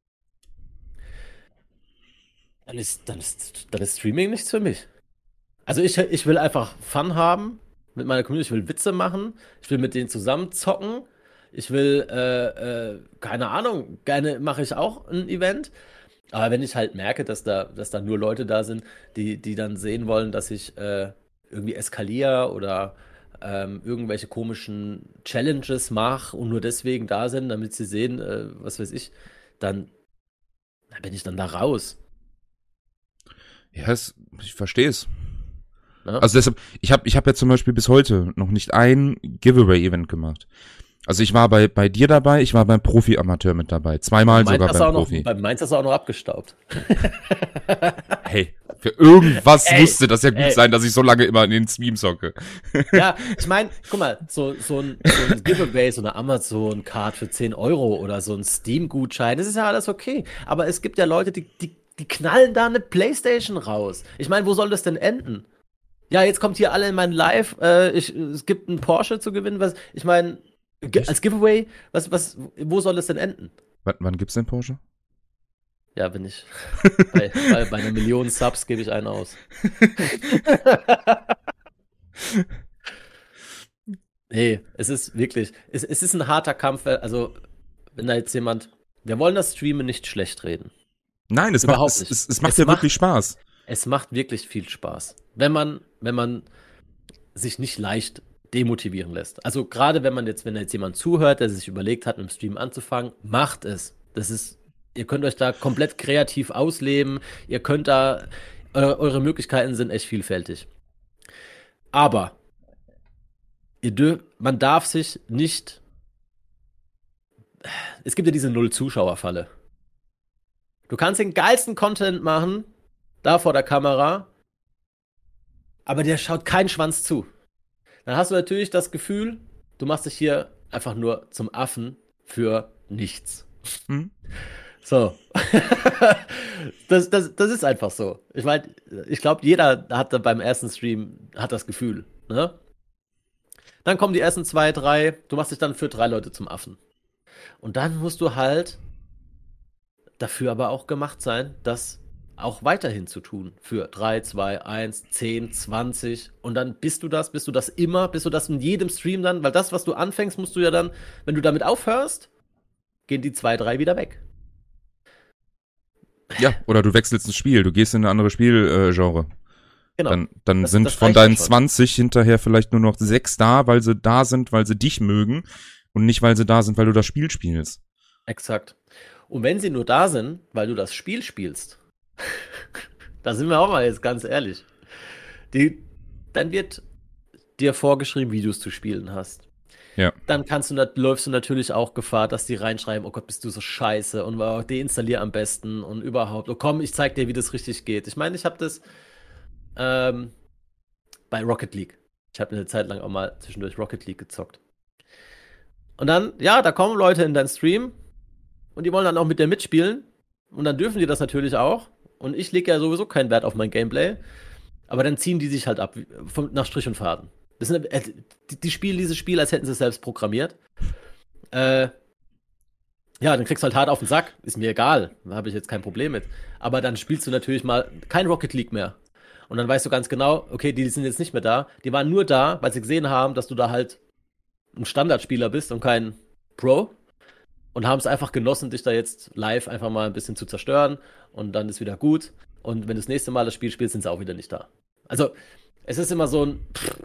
Speaker 4: dann ist Streaming nichts für mich. Also ich will einfach Fun haben mit meiner Community. Ich will Witze machen. Ich will mit denen zusammen zocken. Ich will, keine Ahnung, gerne mache ich auch ein Event. Aber wenn ich halt merke, dass da nur Leute da sind, die dann sehen wollen, dass ich irgendwie eskaliere oder irgendwelche komischen Challenges mache und nur deswegen da sind, damit sie sehen, was weiß ich, dann bin ich dann da raus.
Speaker 2: Ja, ich verstehe es.
Speaker 4: Ja?
Speaker 2: Also deshalb, ich hab ja zum Beispiel bis heute noch nicht ein Giveaway-Event gemacht. Also ich war bei dir dabei, ich war beim Profi-Amateur mit dabei. Zweimal sogar beim Profi.
Speaker 4: Bei Mainz hast du auch noch abgestaubt.
Speaker 2: Hey, für irgendwas musste das ja gut sein, dass ich so lange immer in den Streams hocke.
Speaker 4: Ja, ich meine, guck mal, so ein Giveaway, so eine Amazon-Card für 10 € oder so ein Steam-Gutschein, das ist ja alles okay. Aber es gibt ja Leute, die knallen da eine Playstation raus. Ich meine, wo soll das denn enden? Ja, jetzt kommt hier alle in mein Live, es gibt einen Porsche zu gewinnen, ich meine, als Giveaway, wo soll es denn enden?
Speaker 2: Wann gibt's denn Porsche?
Speaker 4: Ja, bin ich. bei einer Million Subs gebe ich einen aus. Nee, es ist wirklich, es ist ein harter Kampf, also wenn da jetzt jemand, wir wollen das Streamen nicht schlecht reden.
Speaker 2: Nein, es macht wirklich Spaß. Es
Speaker 4: macht wirklich viel Spaß, wenn man sich nicht leicht demotivieren lässt. Also gerade wenn jetzt jemand zuhört, der sich überlegt hat, mit dem Stream anzufangen, macht es. Ihr könnt euch da komplett kreativ ausleben, ihr könnt da, eure Möglichkeiten sind echt vielfältig. Aber man darf sich nicht, es gibt ja diese Null-Zuschauer-Falle. Du kannst den geilsten Content machen, da vor der Kamera, aber der schaut keinen Schwanz zu. Dann hast du natürlich das Gefühl, du machst dich hier einfach nur zum Affen für nichts.
Speaker 2: Hm?
Speaker 4: So. das ist einfach so. Ich meine, ich glaube, jeder hat da beim ersten Stream das Gefühl, ne? Dann kommen die ersten 2, 3, du machst dich dann für 3 Leute zum Affen. Und dann musst du halt dafür aber auch gemacht sein, das auch weiterhin zu tun. Für 3, 2, 1, 10, 20. Und dann bist du das in jedem Stream dann, weil das, was du anfängst, musst du ja dann, wenn du damit aufhörst, gehen die 2, 3 wieder weg.
Speaker 2: Ja, oder du wechselst ein Spiel, du gehst in eine andere Spielgenre.
Speaker 4: Genau.
Speaker 2: Dann sind von deinen 20 hinterher vielleicht nur noch 6 da, weil sie da sind, weil sie dich mögen und nicht, weil sie da sind, weil du das Spiel spielst.
Speaker 4: Exakt. Und wenn sie nur da sind, weil du das Spiel spielst, da sind wir auch mal jetzt ganz ehrlich, dann wird dir vorgeschrieben, wie du es zu spielen hast.
Speaker 2: Ja.
Speaker 4: dann läufst du natürlich auch Gefahr, dass die reinschreiben, oh Gott, bist du so scheiße und deinstallier am besten und überhaupt, oh komm, ich zeig dir, wie das richtig geht. Ich meine, ich habe das bei Rocket League. Ich habe eine Zeit lang auch mal zwischendurch Rocket League gezockt. Und dann, ja, da kommen Leute in deinen Stream und die wollen dann auch mit dir mitspielen und dann dürfen die das natürlich auch und ich lege ja sowieso keinen Wert auf mein Gameplay, aber dann ziehen die sich halt ab, nach Strich und Faden. Die spielen dieses Spiel, als hätten sie es selbst programmiert. Ja, dann kriegst du halt hart auf den Sack. Ist mir egal. Da habe ich jetzt kein Problem mit. Aber dann spielst du natürlich mal kein Rocket League mehr. Und dann weißt du ganz genau, okay, die sind jetzt nicht mehr da. Die waren nur da, weil sie gesehen haben, dass du da halt ein Standardspieler bist und kein Pro. Und haben es einfach genossen, dich da jetzt live einfach mal ein bisschen zu zerstören. Und dann ist wieder gut. Und wenn du das nächste Mal das Spiel spielst, sind sie auch wieder nicht da. Also, es ist immer so ein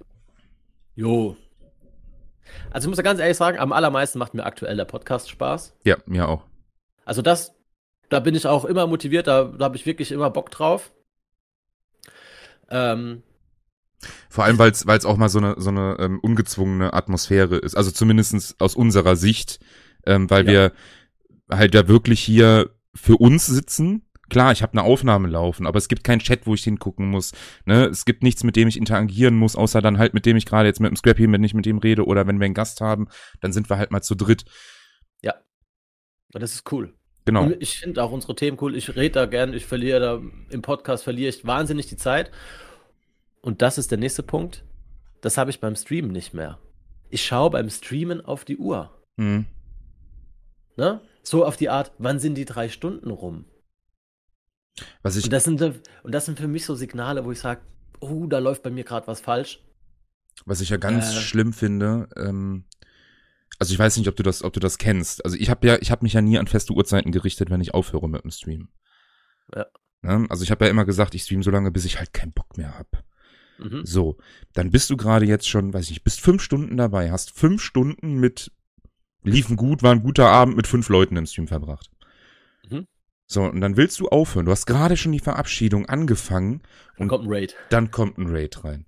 Speaker 4: jo. Also ich muss ja ganz ehrlich sagen, am allermeisten macht mir aktuell der Podcast Spaß.
Speaker 2: Ja, mir auch.
Speaker 4: Also da bin ich auch immer motiviert, da habe ich wirklich immer Bock drauf.
Speaker 2: Vor allem, weil es auch mal so eine ungezwungene Atmosphäre ist. Also zumindest aus unserer Sicht, weil wir halt ja wirklich hier für uns sitzen. Klar, ich habe eine Aufnahme laufen, aber es gibt keinen Chat, wo ich hingucken muss. Ne? Es gibt nichts, mit dem ich interagieren muss, außer dann halt mit dem ich gerade jetzt mit dem Scrappy, wenn ich mit dem rede oder wenn wir einen Gast haben, dann sind wir halt mal zu dritt.
Speaker 4: Ja, und das ist cool.
Speaker 2: Genau.
Speaker 4: Und ich finde auch unsere Themen cool. Ich rede da gern, im Podcast verliere ich wahnsinnig die Zeit. Und das ist der nächste Punkt. Das habe ich beim Streamen nicht mehr. Ich schaue beim Streamen auf die Uhr.
Speaker 2: Mhm.
Speaker 4: Ne? So auf die Art, wann sind die 3 Stunden rum? Und das sind für mich so Signale, wo ich sage, oh, da läuft bei mir gerade was falsch.
Speaker 2: Was ich ja ganz schlimm finde, also ich weiß nicht, ob du das kennst. Also ich habe mich ja nie an feste Uhrzeiten gerichtet, wenn ich aufhöre mit dem Stream.
Speaker 4: Ja.
Speaker 2: Ne? Also ich habe ja immer gesagt, ich stream so lange, bis ich halt keinen Bock mehr habe.
Speaker 4: Mhm.
Speaker 2: So, dann bist du gerade jetzt schon, weiß ich nicht, bist 5 Stunden dabei, hast 5 Stunden liefen gut, war ein guter Abend mit 5 Leuten im Stream verbracht.
Speaker 4: Mhm.
Speaker 2: So, und dann willst du aufhören. Du hast gerade schon die Verabschiedung angefangen.
Speaker 4: Dann kommt ein Raid.
Speaker 2: Dann kommt ein Raid rein.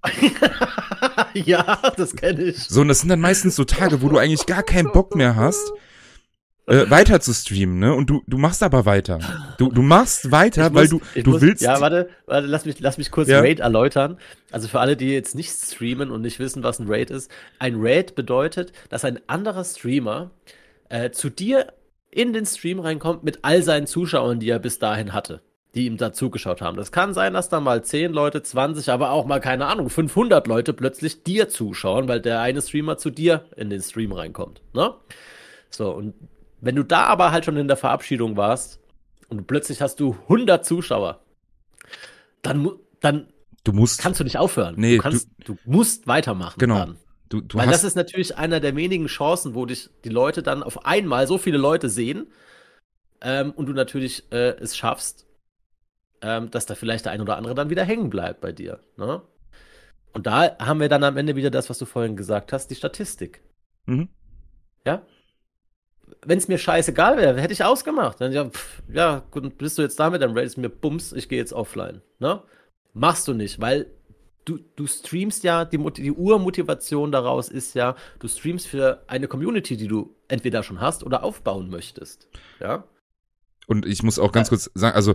Speaker 4: Ja, das kenne ich.
Speaker 2: So, und das sind dann meistens so Tage, wo du eigentlich gar keinen Bock mehr hast, weiter zu streamen, ne? Und du machst aber weiter. Du machst weiter, weil du willst.
Speaker 4: Ja, warte, lass mich kurz Raid erläutern. Also für alle, die jetzt nicht streamen und nicht wissen, was ein Raid ist. Ein Raid bedeutet, dass ein anderer Streamer zu dir in den Stream reinkommt mit all seinen Zuschauern, die er bis dahin hatte, die ihm da zugeschaut haben. Das kann sein, dass da mal 10 Leute, 20, aber auch mal, keine Ahnung, 500 Leute plötzlich dir zuschauen, weil der eine Streamer zu dir in den Stream reinkommt, ne? So, und wenn du da aber halt schon in der Verabschiedung warst und plötzlich hast du 100 Zuschauer, dann kannst du nicht aufhören.
Speaker 2: Nee,
Speaker 4: du musst weitermachen.
Speaker 2: Genau.
Speaker 4: Dann. Weil das ist natürlich einer der wenigen Chancen, wo dich die Leute dann auf einmal so viele Leute sehen und du natürlich es schaffst, dass da vielleicht der ein oder andere dann wieder hängen bleibt bei dir. Ne? Und da haben wir dann am Ende wieder das, was du vorhin gesagt hast, die Statistik.
Speaker 2: Mhm.
Speaker 4: Ja? Wenn es mir scheißegal wäre, hätte ich ausgemacht. Dann ja, gut, bist du jetzt damit, dann ratest mir Bums, ich gehe jetzt offline. Ne? Machst du nicht, weil du streamst ja, die Urmotivation daraus ist ja, du streamst für eine Community, die du entweder schon hast oder aufbauen möchtest. Ja?
Speaker 2: Und ich muss auch ganz kurz sagen, also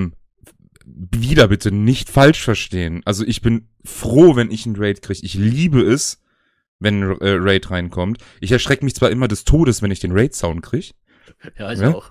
Speaker 2: wieder bitte nicht falsch verstehen. Also ich bin froh, wenn ich einen Raid kriege. Ich liebe es, wenn ein Raid reinkommt. Ich erschrecke mich zwar immer des Todes, wenn ich den Raid-Sound kriege.
Speaker 4: Ja, ich auch.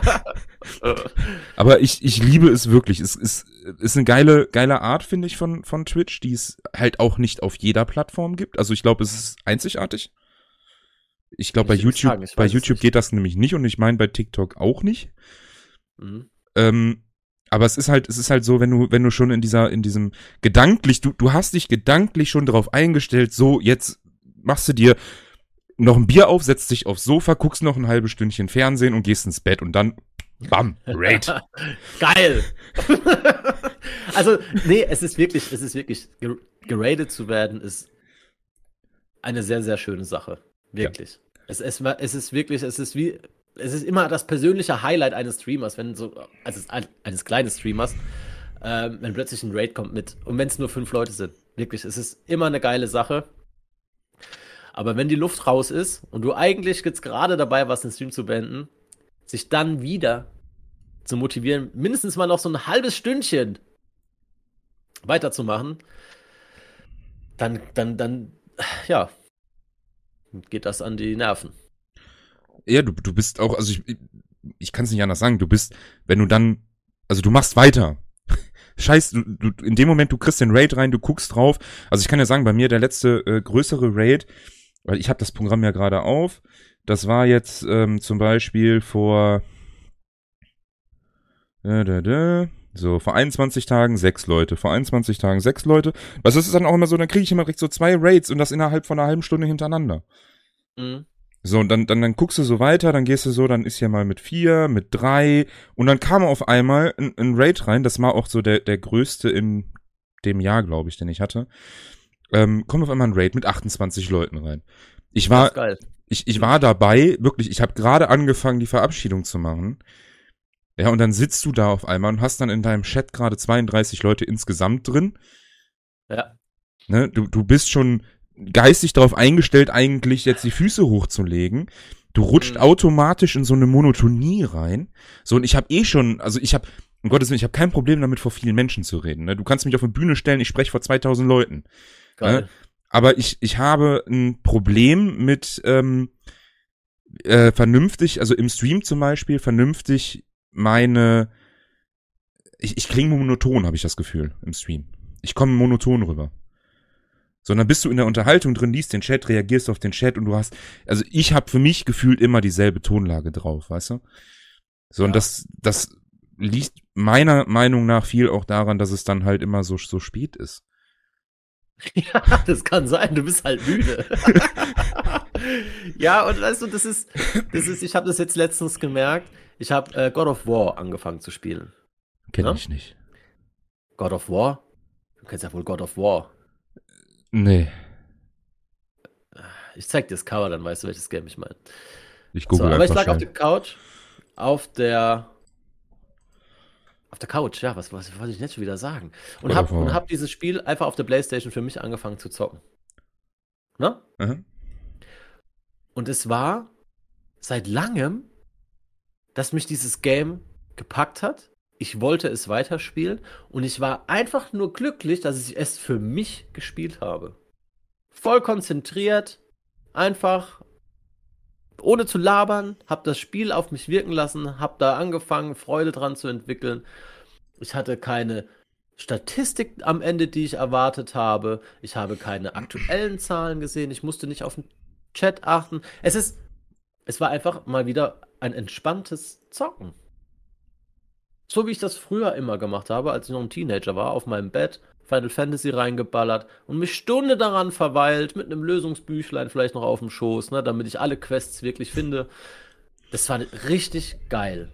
Speaker 2: Aber ich liebe es wirklich. Es ist eine geile Art, finde ich, von Twitch, die es halt auch nicht auf jeder Plattform gibt. Also ich glaube, es ist einzigartig. Ich glaube, bei YouTube geht das nämlich nicht und ich meine bei TikTok auch nicht.
Speaker 4: Mhm.
Speaker 2: Aber es ist halt so, wenn du schon in diesem gedanklich, du hast dich gedanklich schon darauf eingestellt, so jetzt machst du dir noch ein Bier auf, setzt dich aufs Sofa, guckst noch ein halbes Stündchen Fernsehen und gehst ins Bett und dann bam, Raid.
Speaker 4: Geil. Also, nee, es ist wirklich, geradet zu werden, ist eine sehr, sehr schöne Sache. Wirklich. Ja. Es ist immer das persönliche Highlight eines Streamers, eines kleinen Streamers, wenn plötzlich ein Raid kommt und wenn es nur 5 Leute sind. Wirklich, es ist immer eine geile Sache. Aber wenn die Luft raus ist und du eigentlich jetzt gerade dabei warst, den Stream zu beenden, sich dann wieder zu motivieren, mindestens mal noch so ein halbes Stündchen weiterzumachen, dann, ja, geht das an die Nerven.
Speaker 2: Ja, du bist auch, also ich kann es nicht anders sagen, du bist, wenn du dann, also du machst weiter. Scheiß, du in dem Moment, du kriegst den Raid rein, du guckst drauf. Also ich kann ja sagen, bei mir der letzte größere Raid, weil ich habe das Programm ja gerade auf, das war jetzt zum Beispiel vor 21 Tagen 6 Leute, vor 21 Tagen 6 Leute. Was ist es dann auch immer so, dann kriege ich immer direkt so 2 Raids und das innerhalb von einer halben Stunde hintereinander.
Speaker 4: Mhm.
Speaker 2: So, und dann guckst du so weiter, dann gehst du so, dann ist hier mal mit 4, mit 3 und dann kam auf einmal ein Raid rein, das war auch so der größte in dem Jahr, glaube ich, den ich hatte. Kommt auf einmal ein Raid mit 28 Leuten rein. Ich war dabei, wirklich, ich habe gerade angefangen, die Verabschiedung zu machen. Ja, und dann sitzt du da auf einmal und hast dann in deinem Chat gerade 32 Leute insgesamt drin.
Speaker 4: Ja.
Speaker 2: Ne, du bist schon geistig darauf eingestellt, eigentlich jetzt die Füße hochzulegen. Du rutscht automatisch in so eine Monotonie rein. So, und ich habe um Gottes Willen, ich habe kein Problem damit, vor vielen Menschen zu reden. Ne? Du kannst mich auf eine Bühne stellen, ich spreche vor 2000 Leuten.
Speaker 4: Geil.
Speaker 2: Ne? Aber ich habe ein Problem mit vernünftig, also im Stream zum Beispiel, vernünftig ich klinge monoton, habe ich das Gefühl, im Stream. Ich komme monoton rüber. Sondern bist du in der Unterhaltung drin, liest den Chat, reagierst auf den Chat und also ich habe für mich gefühlt immer dieselbe Tonlage drauf, weißt du? So, und das liegt meiner Meinung nach viel auch daran, dass es dann halt immer so spät ist.
Speaker 4: Ja, das kann sein, du bist halt müde. Ja, und weißt du, das ist, ich habe das jetzt letztens gemerkt, ich habe God of War angefangen zu spielen.
Speaker 2: Kenn ich nicht.
Speaker 4: God of War? Du kennst ja wohl God of War.
Speaker 2: Nee.
Speaker 4: Ich zeig dir das Cover, dann weißt du, welches Game ich meine.
Speaker 2: Ich google
Speaker 4: aber ich
Speaker 2: einfach
Speaker 4: lag auf der Couch, auf der Couch, ja, was wollte ich jetzt schon wieder sagen? Und hab dieses Spiel einfach auf der PlayStation für mich angefangen zu zocken. Ne?
Speaker 2: Mhm.
Speaker 4: Und es war seit langem, dass mich dieses Game gepackt hat. Ich wollte es weiterspielen und ich war einfach nur glücklich, dass ich es für mich gespielt habe. Voll konzentriert, einfach, ohne zu labern, hab das Spiel auf mich wirken lassen, hab da angefangen, Freude dran zu entwickeln. Ich hatte keine Statistik am Ende, die ich erwartet habe. Ich habe keine aktuellen Zahlen gesehen. Ich musste nicht auf den Chat achten. Es war einfach mal wieder ein entspanntes Zocken. So wie ich das früher immer gemacht habe, als ich noch ein Teenager war, auf meinem Bett, Final Fantasy reingeballert und mich Stunde daran verweilt, mit einem Lösungsbüchlein vielleicht noch auf dem Schoß, ne, damit ich alle Quests wirklich finde. Das war richtig geil.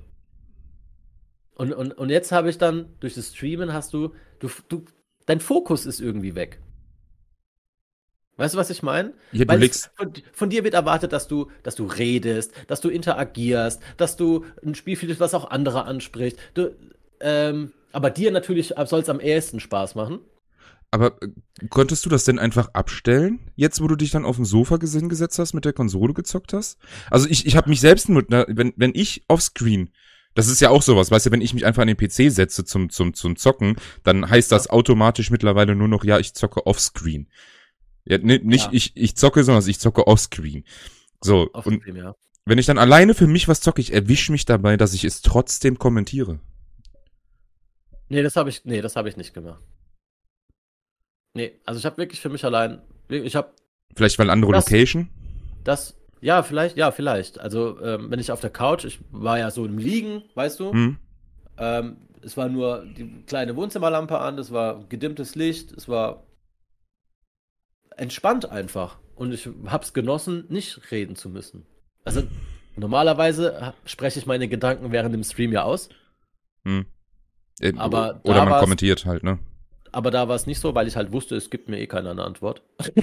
Speaker 4: Und jetzt habe ich dann, durch das Streamen dein Fokus ist irgendwie weg. Weißt du, was ich meine?
Speaker 2: Ja,
Speaker 4: Weil von dir wird erwartet, dass du redest, dass du interagierst, dass du ein Spiel findest, was auch andere anspricht. Aber dir natürlich soll es am ehesten Spaß machen.
Speaker 2: Aber konntest du das denn einfach abstellen, jetzt wo du dich dann auf dem Sofa hingesetzt hast, mit der Konsole gezockt hast? Also ich habe mich selbst, wenn ich offscreen, das ist ja auch sowas, weißt du, wenn ich mich einfach an den PC setze zum Zocken, dann heißt das automatisch mittlerweile nur noch, ja, ich zocke offscreen. Ja, nicht ich zocke, sondern ich zocke offscreen. So,
Speaker 4: Offscreen, ja.
Speaker 2: Wenn ich dann alleine für mich was zocke, ich erwische mich dabei, dass ich es trotzdem kommentiere.
Speaker 4: Nee, das habe ich nicht gemacht. Nee, also ich habe wirklich für mich allein,
Speaker 2: Vielleicht weil andere Location?
Speaker 4: Vielleicht. Also, wenn ich auf der Couch, ich war ja so im Liegen, weißt du? Es war nur die kleine Wohnzimmerlampe an, es war gedimmtes Licht, es war entspannt einfach. Und ich hab's genossen, nicht reden zu müssen. Also, normalerweise spreche ich meine Gedanken während dem Stream ja aus.
Speaker 2: Aber oder man kommentiert halt, ne?
Speaker 4: Aber da war es nicht so, weil ich halt wusste, es gibt mir eh keiner eine Antwort.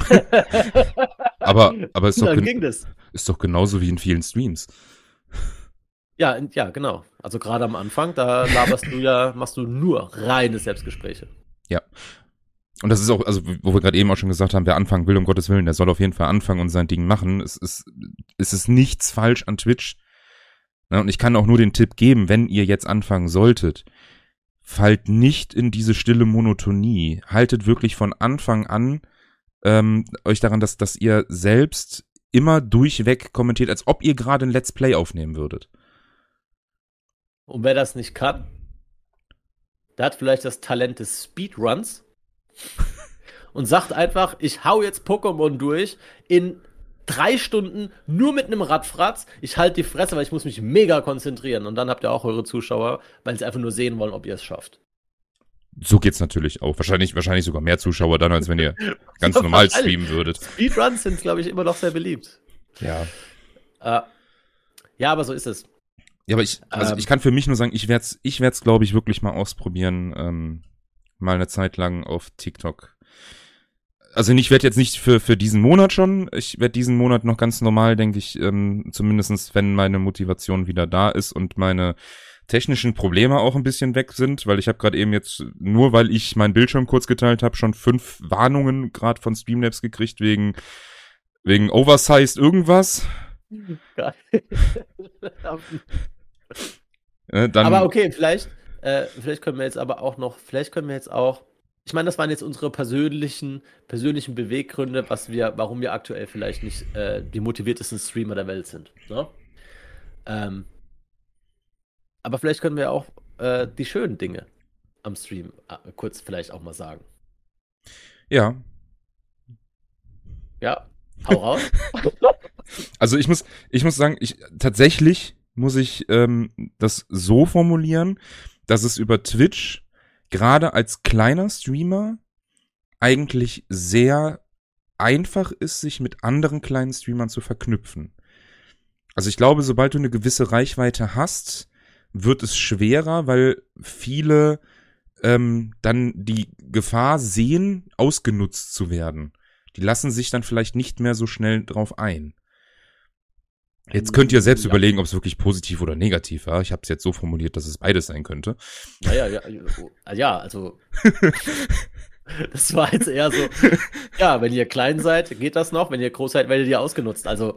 Speaker 2: aber ist doch,
Speaker 4: dann ging das.
Speaker 2: Ist doch genauso wie in vielen Streams.
Speaker 4: Ja, genau. Also gerade am Anfang, da machst du nur reine Selbstgespräche.
Speaker 2: Ja. Und das ist auch, also wo wir gerade eben auch schon gesagt haben, wer anfangen will, um Gottes Willen, der soll auf jeden Fall anfangen und sein Ding machen. Es ist nichts falsch an Twitch. Ja, und ich kann auch nur den Tipp geben, wenn ihr jetzt anfangen solltet, fallt nicht in diese stille Monotonie. Haltet wirklich von Anfang an euch daran, dass ihr selbst immer durchweg kommentiert, als ob ihr gerade ein Let's Play aufnehmen würdet.
Speaker 4: Und wer das nicht kann, der hat vielleicht das Talent des Speedruns und sagt einfach, ich hau jetzt Pokémon durch in 3 Stunden nur mit einem Radfratz. Ich halte die Fresse, weil ich muss mich mega konzentrieren. Und dann habt ihr auch eure Zuschauer, weil sie einfach nur sehen wollen, ob ihr es schafft.
Speaker 2: So geht's natürlich auch. Wahrscheinlich sogar mehr Zuschauer dann, als wenn ihr ganz normal streamen würdet.
Speaker 4: Speedruns sind, glaube ich, immer noch sehr beliebt.
Speaker 2: Ja.
Speaker 4: Ja, aber so ist es.
Speaker 2: Ja, aber ich kann für mich nur sagen, ich werd's, glaube ich, wirklich mal ausprobieren, mal eine Zeit lang auf TikTok. Also ich werde jetzt nicht für diesen Monat schon, ich werde diesen Monat noch ganz normal, denke ich, zumindestens wenn meine Motivation wieder da ist und meine technischen Probleme auch ein bisschen weg sind, weil ich habe gerade eben jetzt, nur weil ich meinen Bildschirm kurz geteilt habe, schon 5 Warnungen gerade von Streamlabs gekriegt wegen Oversized irgendwas.
Speaker 4: Geil.
Speaker 2: Dann,
Speaker 4: aber okay, vielleicht können wir jetzt auch, ich meine, das waren jetzt unsere persönlichen Beweggründe, warum wir aktuell vielleicht nicht die motiviertesten Streamer der Welt sind. Ne? Aber vielleicht können wir auch die schönen Dinge am Stream kurz vielleicht auch mal sagen.
Speaker 2: Ja.
Speaker 4: Ja, hau raus.
Speaker 2: Also ich muss sagen, tatsächlich muss ich das so formulieren, dass es über Twitch gerade als kleiner Streamer eigentlich sehr einfach ist, sich mit anderen kleinen Streamern zu verknüpfen. Also ich glaube, sobald du eine gewisse Reichweite hast, wird es schwerer, weil viele dann die Gefahr sehen, ausgenutzt zu werden. Die lassen sich dann vielleicht nicht mehr so schnell drauf ein. Jetzt könnt ihr selbst überlegen, ob es wirklich positiv oder negativ war. Ich habe es jetzt so formuliert, dass es beides sein könnte.
Speaker 4: Ja, also das war jetzt eher so, ja, wenn ihr klein seid, geht das noch, wenn ihr groß seid, werdet ihr ausgenutzt. Also,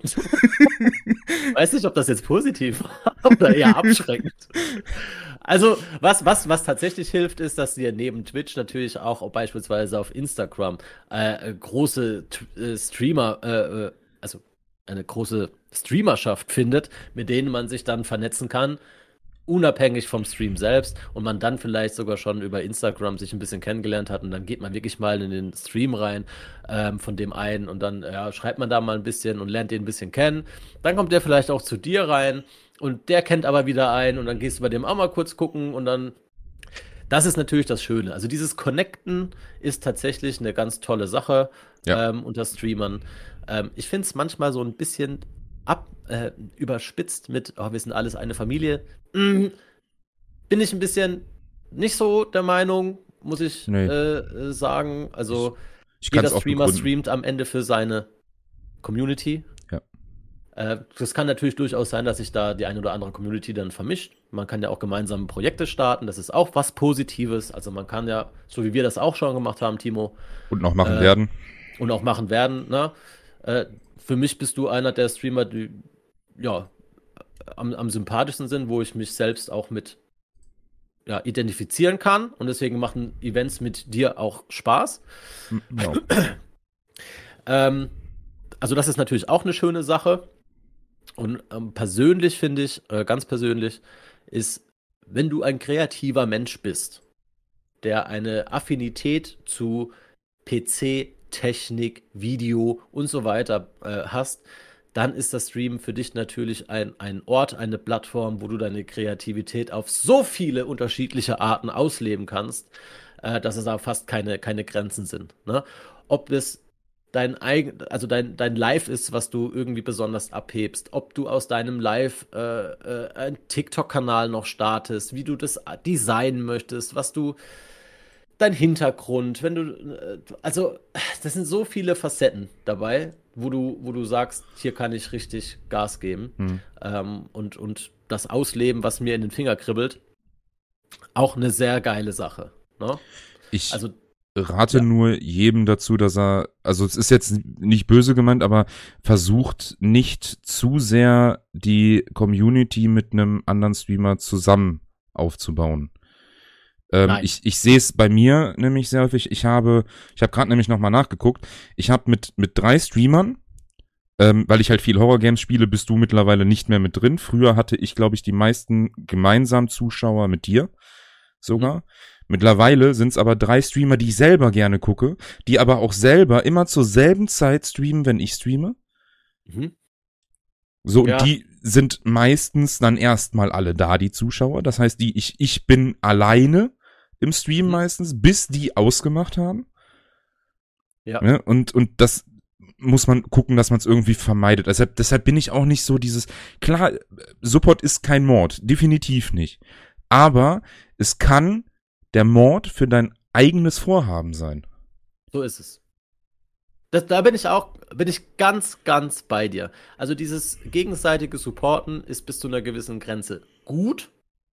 Speaker 4: weiß nicht, ob das jetzt positiv war oder eher abschreckend. Also, was tatsächlich hilft, ist, dass ihr neben Twitch natürlich auch beispielsweise auf Instagram große Streamer, also eine große Streamerschaft findet, mit denen man sich dann vernetzen kann, unabhängig vom Stream selbst, und man dann vielleicht sogar schon über Instagram sich ein bisschen kennengelernt hat, und dann geht man wirklich mal in den Stream rein von dem einen, und dann schreibt man da mal ein bisschen und lernt den ein bisschen kennen. Dann kommt der vielleicht auch zu dir rein und der kennt aber wieder einen, und dann gehst du bei dem auch mal kurz gucken, und dann, das ist natürlich das Schöne. Also dieses Connecten ist tatsächlich eine ganz tolle Sache unter Streamern. Ich finde es manchmal so ein bisschen überspitzt mit, wir sind alles eine Familie. Bin ich ein bisschen nicht so der Meinung, muss ich sagen. Also jeder Streamer streamt am Ende für seine Community. Ja. Das kann natürlich durchaus sein, dass sich da die eine oder andere Community dann vermischt. Man kann ja auch gemeinsam Projekte starten, das ist auch was Positives. Also man kann ja, so wie wir das auch schon gemacht haben, Timo.
Speaker 2: Und noch machen werden.
Speaker 4: Und auch machen werden, ne? Für mich bist du einer der Streamer, die am sympathischsten sind, wo ich mich selbst auch mit identifizieren kann, und deswegen machen Events mit dir auch Spaß. No. Also das ist natürlich auch eine schöne Sache, und persönlich finde ich, ganz persönlich, ist, wenn du ein kreativer Mensch bist, der eine Affinität zu PC, Technik, Video und so weiter hast, dann ist das Stream für dich natürlich ein Ort, eine Plattform, wo du deine Kreativität auf so viele unterschiedliche Arten ausleben kannst, dass es da fast keine Grenzen sind. Ne? Ob es dein Live ist, was du irgendwie besonders abhebst, ob du aus deinem Live einen TikTok-Kanal noch startest, wie du das designen möchtest, was du dein Hintergrund, wenn du, also das sind so viele Facetten dabei, wo du sagst, hier kann ich richtig Gas geben und das ausleben, was mir in den Finger kribbelt, auch eine sehr geile Sache. Ne?
Speaker 2: rate nur jedem dazu, dass er, also es ist jetzt nicht böse gemeint, aber versucht nicht zu sehr die Community mit einem anderen Streamer zusammen aufzubauen. Ich sehe es bei mir nämlich sehr häufig. Ich habe gerade nämlich nochmal nachgeguckt. Ich habe mit 3 Streamern, weil ich halt viel Horror-Games spiele, bist du mittlerweile nicht mehr mit drin. Früher hatte ich, glaube ich, die meisten gemeinsam Zuschauer mit dir sogar. Mittlerweile sind es aber 3 Streamer, die ich selber gerne gucke, die aber auch selber immer zur selben Zeit streamen, wenn ich streame. So, und die sind meistens dann erstmal alle da, die Zuschauer. Das heißt, ich bin alleine im Stream meistens, bis die ausgemacht haben. Ja. Ne? Und das muss man gucken, dass man es irgendwie vermeidet. Deshalb bin ich auch nicht so klar, Support ist kein Mord, definitiv nicht. Aber es kann der Mord für dein eigenes Vorhaben sein.
Speaker 4: So ist es. Da bin ich ganz, ganz bei dir. Also dieses gegenseitige Supporten ist bis zu einer gewissen Grenze gut,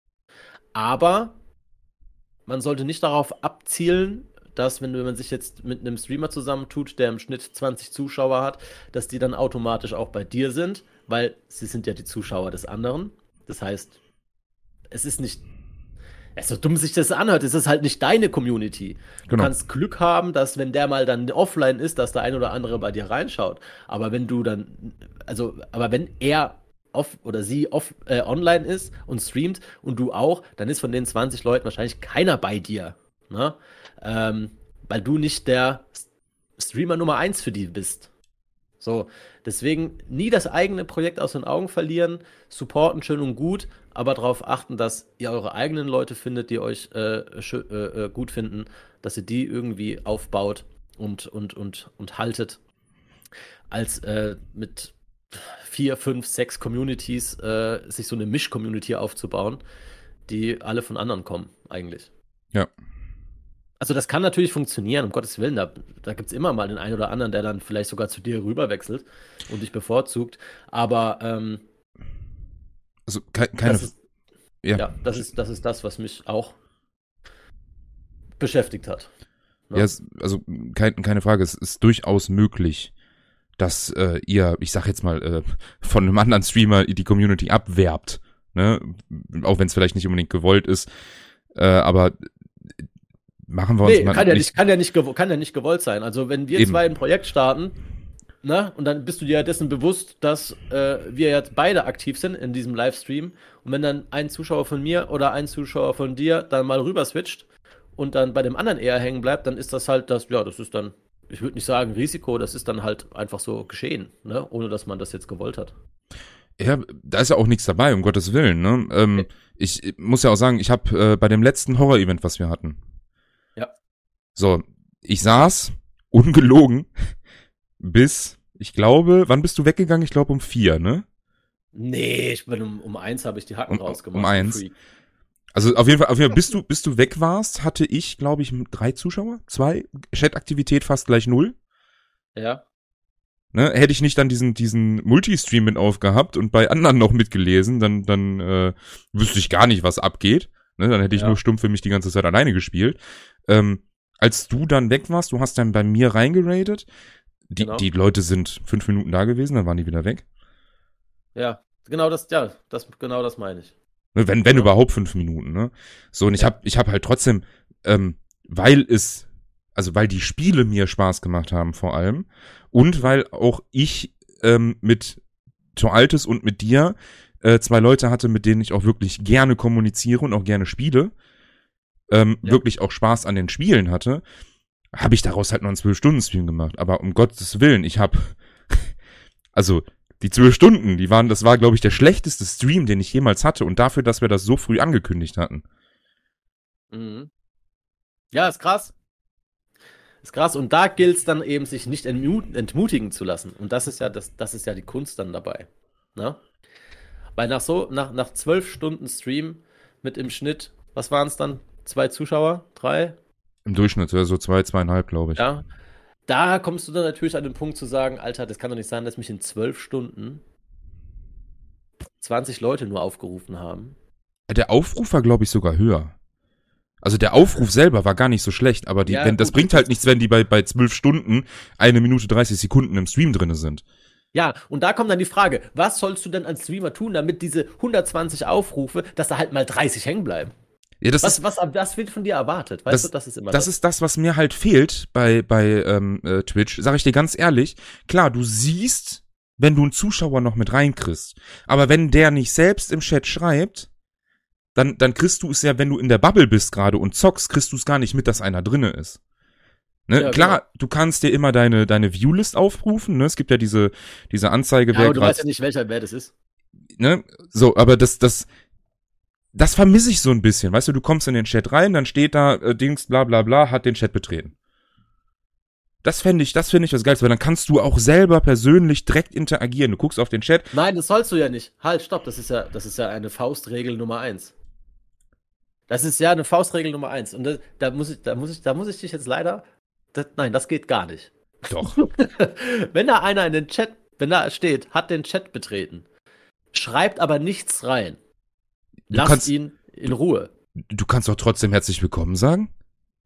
Speaker 4: aber man sollte nicht darauf abzielen, dass, wenn man sich jetzt mit einem Streamer zusammentut, der im Schnitt 20 Zuschauer hat, dass die dann automatisch auch bei dir sind, weil sie sind ja die Zuschauer des anderen. Das heißt, es ist nicht, so dumm sich das anhört, es ist halt nicht deine Community. Du kannst Glück haben, dass, wenn der mal dann offline ist, dass der ein oder andere bei dir reinschaut. Aber wenn du dann, wenn er sie online ist und streamt und du auch, dann ist von den 20 Leuten wahrscheinlich keiner bei dir. Ne? Weil du nicht der Streamer Nummer 1 für die bist. So, deswegen nie das eigene Projekt aus den Augen verlieren, supporten schön und gut, aber darauf achten, dass ihr eure eigenen Leute findet, die euch gut finden, dass ihr die irgendwie aufbaut und haltet, als mit 4, 5, 6 Communities sich so eine Misch-Community aufzubauen, die alle von anderen kommen, eigentlich.
Speaker 2: Ja.
Speaker 4: Also das kann natürlich funktionieren, um Gottes Willen. Da gibt es immer mal den einen oder anderen, der dann vielleicht sogar zu dir rüberwechselt und dich bevorzugt. Aber
Speaker 2: also
Speaker 4: das ist das, was mich auch beschäftigt hat.
Speaker 2: Ne? Ja, also keine Frage. Es ist durchaus möglich, dass ihr, ich sag jetzt mal, von einem anderen Streamer die Community abwerbt. Ne? Auch wenn es vielleicht nicht unbedingt gewollt ist. Aber machen wir uns mal
Speaker 4: kann ja nicht gewollt sein. Also wenn wir zwei ein Projekt starten, ne, und dann bist du dir ja dessen bewusst, dass wir jetzt beide aktiv sind in diesem Livestream, und wenn dann ein Zuschauer von mir oder ein Zuschauer von dir dann mal rüber switcht und dann bei dem anderen eher hängen bleibt, dann ist das halt das ist dann, ich würde nicht sagen Risiko, das ist dann halt einfach so geschehen, ne, ohne dass man das jetzt gewollt hat.
Speaker 2: Ja, da ist ja auch nichts dabei, um Gottes Willen, ne. Ich muss ja auch sagen, ich habe bei dem letzten Horror-Event, was wir hatten, so, ich saß, ungelogen, bis, ich glaube, wann bist du weggegangen? Ich glaube um 4, ne?
Speaker 4: Nee, ich bin um 1 habe ich die Hacken rausgemacht.
Speaker 2: Um 1. Also auf jeden Fall, bis du weg warst, hatte ich, glaube ich, 3 Zuschauer, 2, Chat-Aktivität fast gleich 0.
Speaker 4: Ja.
Speaker 2: Ne, hätte ich nicht dann diesen Multistream mit aufgehabt und bei anderen noch mitgelesen, dann wüsste ich gar nicht, was abgeht. Ne, dann hätte ich nur stumpf für mich die ganze Zeit alleine gespielt. Als du dann weg warst, du hast dann bei mir reingeradet, die Leute sind 5 Minuten da gewesen, dann waren die wieder weg.
Speaker 4: Ja, genau das meine ich.
Speaker 2: Wenn überhaupt 5 Minuten, ne? So, und ich hab halt trotzdem, weil die Spiele mir Spaß gemacht haben vor allem und weil auch ich mit Toaltes und mit dir 2 Leute hatte, mit denen ich auch wirklich gerne kommuniziere und auch gerne spiele, wirklich auch Spaß an den Spielen hatte, habe ich daraus halt noch einen 12-Stunden-Stream gemacht. Aber um Gottes Willen, ich habe, also die 12 Stunden, das war, glaube ich, der schlechteste Stream, den ich jemals hatte, und dafür, dass wir das so früh angekündigt hatten.
Speaker 4: Mhm. Ja, ist krass. Ist krass. Und da gilt es dann eben, sich nicht entmutigen zu lassen. Und das ist ja die Kunst dann dabei. Ne? Weil nach 12 Stunden Stream mit im Schnitt, was waren es dann? 2 Zuschauer? 3?
Speaker 2: Im Durchschnitt, so 2,5, glaube ich.
Speaker 4: Ja. Da kommst du dann natürlich an den Punkt zu sagen, Alter, das kann doch nicht sein, dass mich in 12 Stunden 20 Leute nur aufgerufen haben.
Speaker 2: Der Aufruf war, glaube ich, sogar höher. Also der Aufruf selber war gar nicht so schlecht, aber das bringt halt nichts, wenn die bei 12 Stunden 1 Minute 30 Sekunden im Stream drinne sind.
Speaker 4: Ja, und da kommt dann die Frage, was sollst du denn als Streamer tun, damit diese 120 Aufrufe, dass da halt mal 30 hängen bleiben? Ja, was wird von dir erwartet? Weißt du, das ist immer
Speaker 2: das. Das ist das, was mir halt fehlt bei Twitch, sag ich dir ganz ehrlich. Klar, du siehst, wenn du einen Zuschauer noch mit reinkriegst, aber wenn der nicht selbst im Chat schreibt, dann kriegst du es ja, wenn du in der Bubble bist gerade und zockst, kriegst du es gar nicht mit, dass einer drinne ist. Ne? Ja, klar, genau. Du kannst dir immer deine Viewlist aufrufen, ne? Es gibt ja diese Anzeige,
Speaker 4: aber du weißt ja nicht, wer das ist.
Speaker 2: Ne? So, aber das vermisse ich so ein bisschen, weißt du kommst in den Chat rein, dann steht da, Dings, bla bla bla, hat den Chat betreten. Das finde ich das Geilste, weil dann kannst du auch selber persönlich direkt interagieren. Du guckst auf den Chat.
Speaker 4: Nein, das sollst du ja nicht. Halt, stopp, das ist ja eine Faustregel Nummer 1. Das ist ja eine Faustregel Nummer 1. Und da muss ich dich jetzt leider. Nein, das geht gar nicht.
Speaker 2: Doch.
Speaker 4: Wenn da einer in den Chat, wenn da steht, hat den Chat betreten, schreibt aber nichts rein. Lass ihn in Ruhe.
Speaker 2: Du kannst doch trotzdem herzlich willkommen sagen?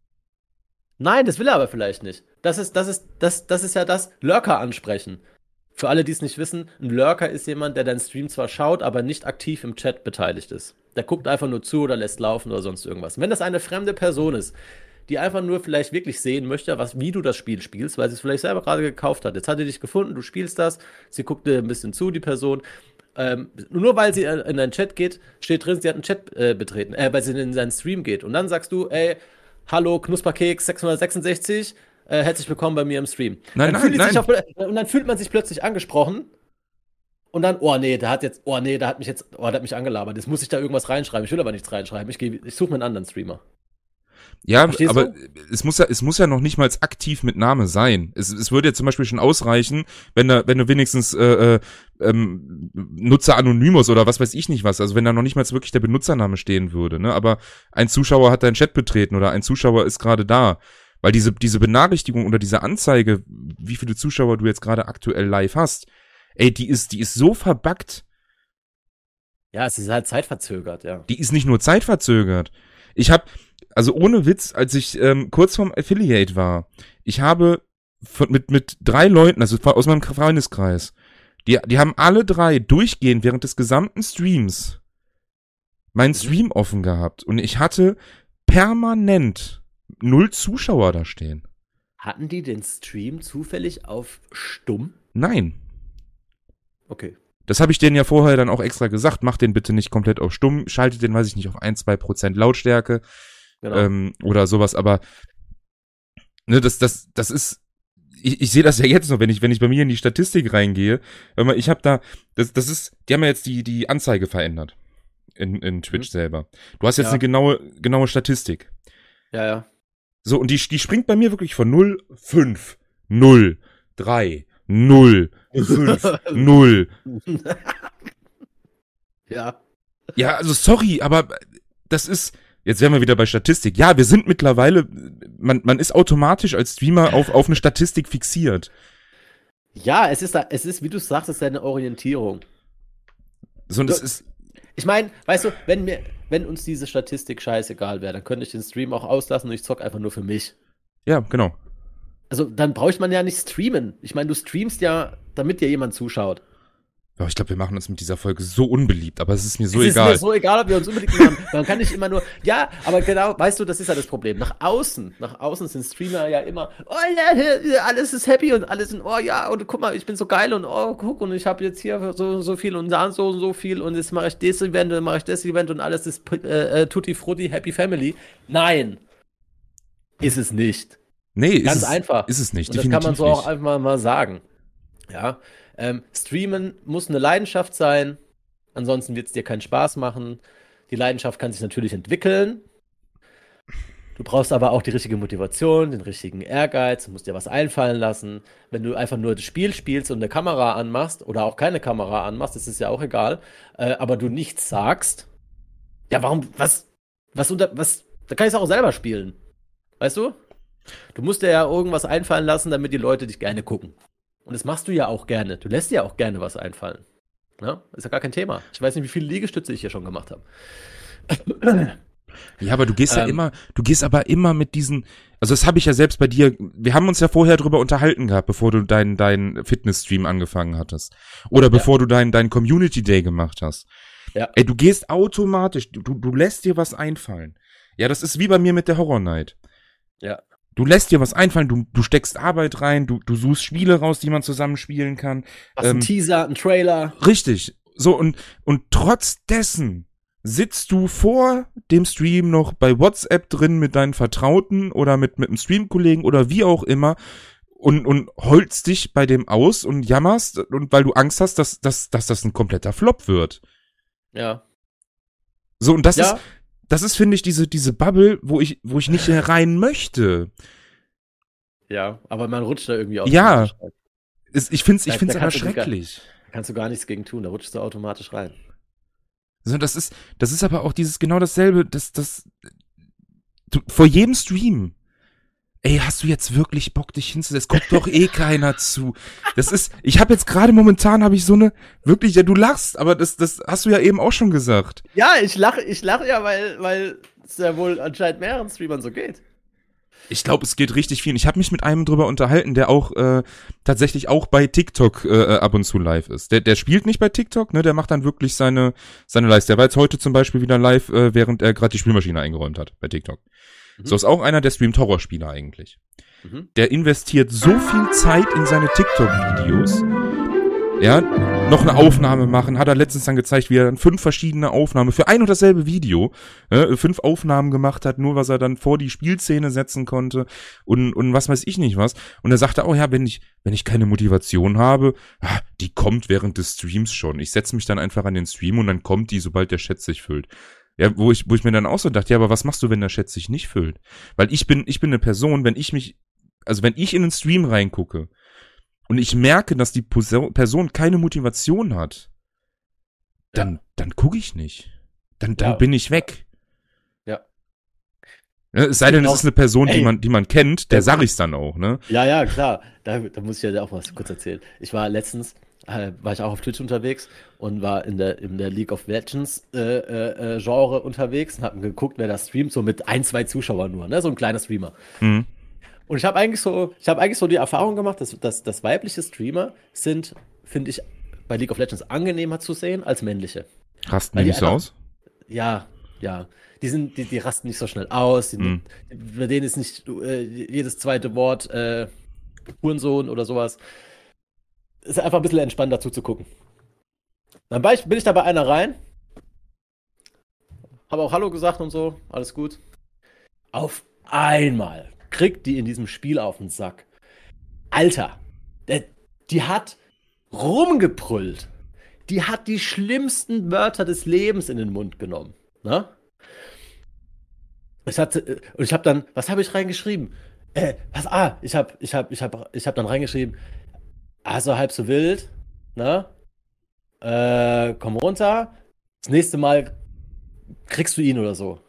Speaker 4: Nein, das will er aber vielleicht nicht. Das ist ja das Lurker ansprechen. Für alle, die es nicht wissen, ein Lurker ist jemand, der deinen Stream zwar schaut, aber nicht aktiv im Chat beteiligt ist. Der guckt einfach nur zu oder lässt laufen oder sonst irgendwas. Wenn das eine fremde Person ist, die einfach nur vielleicht wirklich sehen möchte, wie du das Spiel spielst, weil sie es vielleicht selber gerade gekauft hat. Jetzt hat sie dich gefunden, du spielst das, sie guckt dir ein bisschen zu, die Person. Nur weil sie in deinen Chat geht, steht drin, sie hat einen Chat betreten, weil sie in seinen Stream geht. Und dann sagst du, ey, hallo, Knusperkeks 666, herzlich willkommen bei mir im Stream.
Speaker 2: Nein.
Speaker 4: Und dann fühlt man sich plötzlich angesprochen und dann, der hat mich angelabert, jetzt muss ich da irgendwas reinschreiben, ich will aber nichts reinschreiben, ich suche mir einen anderen Streamer.
Speaker 2: Ja, Verstehst aber du? Es muss ja noch nicht mal aktiv mit Name sein. Es würde ja zum Beispiel schon ausreichen, wenn du wenigstens Nutzer Anonymous oder was weiß ich nicht was, also wenn da noch nicht mal wirklich der Benutzername stehen würde, ne? Aber ein Zuschauer hat deinen Chat betreten oder ein Zuschauer ist gerade da. Weil diese Benachrichtigung oder diese Anzeige, wie viele Zuschauer du jetzt gerade aktuell live hast, ey, die ist so verbuggt.
Speaker 4: Ja, es ist halt zeitverzögert, ja.
Speaker 2: Die ist nicht nur zeitverzögert. Also ohne Witz, als ich kurz vorm Affiliate war, ich habe mit 3 Leuten, also aus meinem Freundeskreis, die haben alle 3 durchgehend während des gesamten Streams meinen Stream offen gehabt und ich hatte permanent 0 Zuschauer da stehen.
Speaker 4: Hatten die den Stream zufällig auf stumm?
Speaker 2: Nein.
Speaker 4: Okay.
Speaker 2: Das habe ich denen ja vorher dann auch extra gesagt, mach den bitte nicht komplett auf stumm, schaltet den, weiß ich nicht, auf 1-2% Lautstärke. Genau. Oder sowas, aber ne, das ist, ich sehe das ja jetzt noch, wenn ich bei mir in die Statistik reingehe, ich habe da, die haben ja jetzt die Anzeige verändert in Twitch selber. Du hast jetzt eine genaue Statistik.
Speaker 4: Ja.
Speaker 2: So, und die springt bei mir wirklich von 0, 5, 0, 3, 0, 5, 0.
Speaker 4: Ja.
Speaker 2: Ja, also sorry, aber das ist, jetzt wären wir wieder bei Statistik. Ja, wir sind mittlerweile, man ist automatisch als Streamer auf eine Statistik fixiert.
Speaker 4: Ja, es ist, wie du sagst, es ist eine Orientierung.
Speaker 2: So, und das ist.
Speaker 4: Ich meine, weißt du, wenn uns diese Statistik scheißegal wäre, dann könnte ich den Stream auch auslassen und ich zock einfach nur für mich.
Speaker 2: Ja, genau.
Speaker 4: Also, dann braucht man ja nicht streamen. Ich meine, du streamst ja, damit dir jemand zuschaut.
Speaker 2: Ja, ich glaube, wir machen uns mit dieser Folge so unbeliebt, aber es ist mir so egal. Es ist
Speaker 4: mir so egal, ob wir uns unbedingt machen. Man kann nicht immer nur, ja, aber genau, weißt du, das ist ja das Problem. Nach außen sind Streamer ja immer, oh ja, alles ist happy und alles in, oh ja, und guck mal, ich bin so geil und oh, guck, und ich habe jetzt hier so viel und da so viel und jetzt mache ich das Event und mache ich das Event und alles ist Tutti Frutti, Happy Family. Nein, ist es nicht.
Speaker 2: Nee,
Speaker 4: ganz einfach.
Speaker 2: Ist es nicht,
Speaker 4: und das kann man so auch einfach mal sagen. Ja, Streamen muss eine Leidenschaft sein, ansonsten wird es dir keinen Spaß machen. Die Leidenschaft kann sich natürlich entwickeln. Du brauchst aber auch die richtige Motivation, den richtigen Ehrgeiz, du musst dir was einfallen lassen. Wenn du einfach nur das Spiel spielst und eine Kamera anmachst oder auch keine Kamera anmachst, das ist ja auch egal, aber du nichts sagst, ja, warum, da kann ich es auch selber spielen. Weißt du? Du musst dir ja irgendwas einfallen lassen, damit die Leute dich gerne gucken. Und das machst du ja auch gerne. Du lässt dir ja auch gerne was einfallen. Ja? Ist ja gar kein Thema. Ich weiß nicht, wie viele Liegestütze ich hier schon gemacht habe.
Speaker 2: Ja, aber du gehst aber immer mit diesen, also das habe ich ja selbst bei dir, wir haben uns ja vorher drüber unterhalten gehabt, bevor du dein Fitness-Stream angefangen hattest. Oder bevor du dein Community Day gemacht hast.
Speaker 4: Ja.
Speaker 2: Ey, du gehst automatisch, du lässt dir was einfallen. Ja, das ist wie bei mir mit der Horror Night.
Speaker 4: Ja.
Speaker 2: Du lässt dir was einfallen, du steckst Arbeit rein, du suchst Spiele raus, die man zusammen spielen kann.
Speaker 4: Ein Teaser, ein Trailer.
Speaker 2: Richtig. So, und trotz dessen sitzt du vor dem Stream noch bei WhatsApp drin mit deinen Vertrauten oder mit einem Streamkollegen oder wie auch immer und holst dich bei dem aus und jammerst, und weil du Angst hast, dass das ein kompletter Flop wird.
Speaker 4: Ja.
Speaker 2: So, und das ist, finde ich, diese Bubble, wo ich nicht rein möchte.
Speaker 4: Ja, aber man rutscht da irgendwie auch.
Speaker 2: Ja. Ich find's aber schrecklich.
Speaker 4: Da kannst du gar nichts gegen tun, da rutschst du automatisch rein.
Speaker 2: So, das ist aber auch genau dasselbe, vor jedem Stream. Ey, hast du jetzt wirklich Bock, dich hinzusetzen? Es guckt doch eh keiner zu. Ich habe jetzt gerade momentan wirklich, ja, du lachst, aber das hast du ja eben auch schon gesagt.
Speaker 4: Ja, ich lache ja, weil es ja wohl anscheinend mehreren Streamern so geht.
Speaker 2: Ich glaube, es geht richtig viel. Ich habe mich mit einem drüber unterhalten, der auch tatsächlich auch bei TikTok ab und zu live ist. Der spielt nicht bei TikTok, ne? Der macht dann wirklich seine Lives. Der war jetzt heute zum Beispiel wieder live, während er gerade die Spülmaschine eingeräumt hat bei TikTok. So ist auch einer, der streamt Horrorspiele eigentlich. Der investiert so viel Zeit in seine TikTok-Videos. Ja, noch eine Aufnahme machen, hat er letztens dann gezeigt, wie er dann 5 verschiedene Aufnahmen für ein und dasselbe Video, 5 Aufnahmen gemacht hat, nur was er dann vor die Spielszene setzen konnte und was weiß ich nicht was. Und er sagte, oh ja, wenn ich keine Motivation habe, die kommt während des Streams schon. Ich setze mich dann einfach an den Stream und dann kommt die, sobald der Chat sich füllt. Ja, wo ich mir dann auch so dachte, ja, aber was machst du, wenn der Chat sich nicht füllt? Weil ich bin eine Person, wenn ich in den Stream reingucke und ich merke, dass die Person keine Motivation hat, dann gucke ich nicht. Dann bin ich weg.
Speaker 4: Ja.
Speaker 2: Es sei denn, es ist eine Person, die man kennt, der sag ich's dann auch, ne?
Speaker 4: Ja, klar. Da muss ich ja auch was kurz erzählen. Ich war letztens, war ich auch auf Twitch unterwegs und war in der League of Legends Genre unterwegs und hab geguckt, wer da streamt, so mit 1, 2 Zuschauern nur, ne? So ein kleiner Streamer. Mhm. Und ich habe eigentlich so die Erfahrung gemacht, dass weibliche Streamer sind, finde ich, bei League of Legends angenehmer zu sehen als männliche.
Speaker 2: Rasten die nicht so aus?
Speaker 4: Ja. Die rasten nicht so schnell aus. Bei denen ist nicht jedes zweite Wort Hurensohn oder sowas. Ist einfach ein bisschen entspannter zuzugucken. Dann bin ich da bei einer rein. Habe auch Hallo gesagt und so. Alles gut. Auf einmal kriegt die in diesem Spiel auf den Sack. Alter, die hat rumgebrüllt. Die hat die schlimmsten Wörter des Lebens in den Mund genommen. Ne? Und ich habe dann, was habe ich reingeschrieben? Ich habe dann reingeschrieben, also halb so wild, ne? Komm runter. Das nächste Mal kriegst du ihn oder so.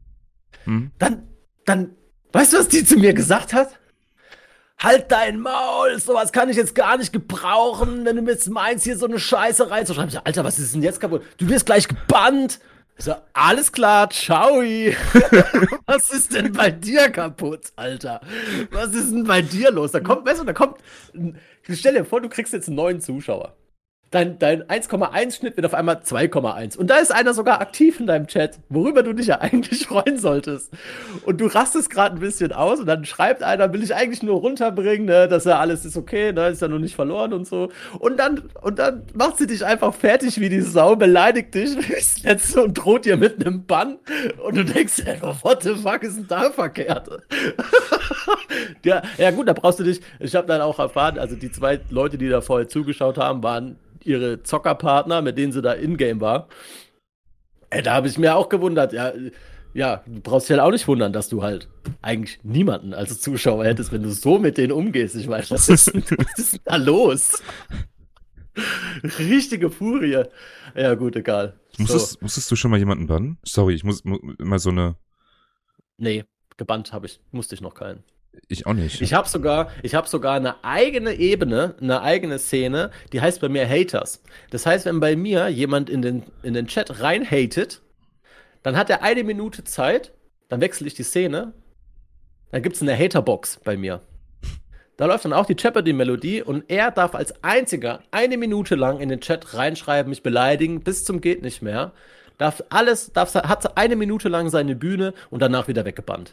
Speaker 4: Dann, weißt du, was die zu mir gesagt hat? Halt dein Maul, sowas kann ich jetzt gar nicht gebrauchen, wenn du mir jetzt meinst, hier so eine Scheiße reinzuschreiben. Ich so, Alter, was ist denn jetzt kaputt? Du wirst gleich gebannt. Ich so, alles klar, ciao. Was ist denn bei dir kaputt, Alter? Was ist denn bei dir los? Stell dir vor, du kriegst jetzt einen neuen Zuschauer. Dein 1,1 Schnitt wird auf einmal 2,1. Und da ist einer sogar aktiv in deinem Chat, worüber du dich ja eigentlich freuen solltest. Und du rastest gerade ein bisschen aus und dann schreibt einer, will ich eigentlich nur runterbringen, ne, dass ja alles ist okay, ne, ist ja noch nicht verloren und so. Und dann macht sie dich einfach fertig wie die Sau, beleidigt dich und droht dir mit einem Bann. Und du denkst dir, what the fuck ist denn da verkehrt? Ja gut, da brauchst du dich, ich habe dann auch erfahren, also die 2 Leute, die da vorher zugeschaut haben, waren ihre Zockerpartner, mit denen sie da in-game war. Da habe ich mir auch gewundert, ja, du brauchst dich halt auch nicht wundern, dass du halt eigentlich niemanden als Zuschauer hättest, wenn du so mit denen umgehst. Ich meine, was ist denn da los? Richtige Furie. Ja gut, egal.
Speaker 2: Musstest du schon mal jemanden bannen? Sorry, ich muss immer so eine...
Speaker 4: Nee, gebannt musste ich noch keinen.
Speaker 2: Ich auch nicht.
Speaker 4: Ich habe sogar eine eigene Ebene, eine eigene Szene, die heißt bei mir Haters. Das heißt, wenn bei mir jemand in den Chat rein hatet, Dann hat er 1 Minute Zeit, dann wechsle ich die Szene, dann gibt es eine Haterbox bei mir. Da läuft dann auch die Jeopardy-Melodie und er darf als einziger 1 Minute lang in den Chat reinschreiben, mich beleidigen, bis zum geht nicht mehr. Hat 1 Minute lang seine Bühne und danach wieder weggebannt.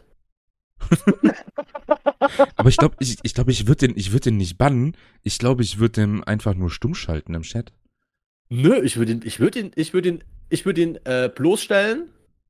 Speaker 2: Aber ich glaube, ich würde den nicht bannen. Ich glaube, ich würde den einfach nur stumm schalten im Chat.
Speaker 4: Nö, ich würde ihn bloßstellen.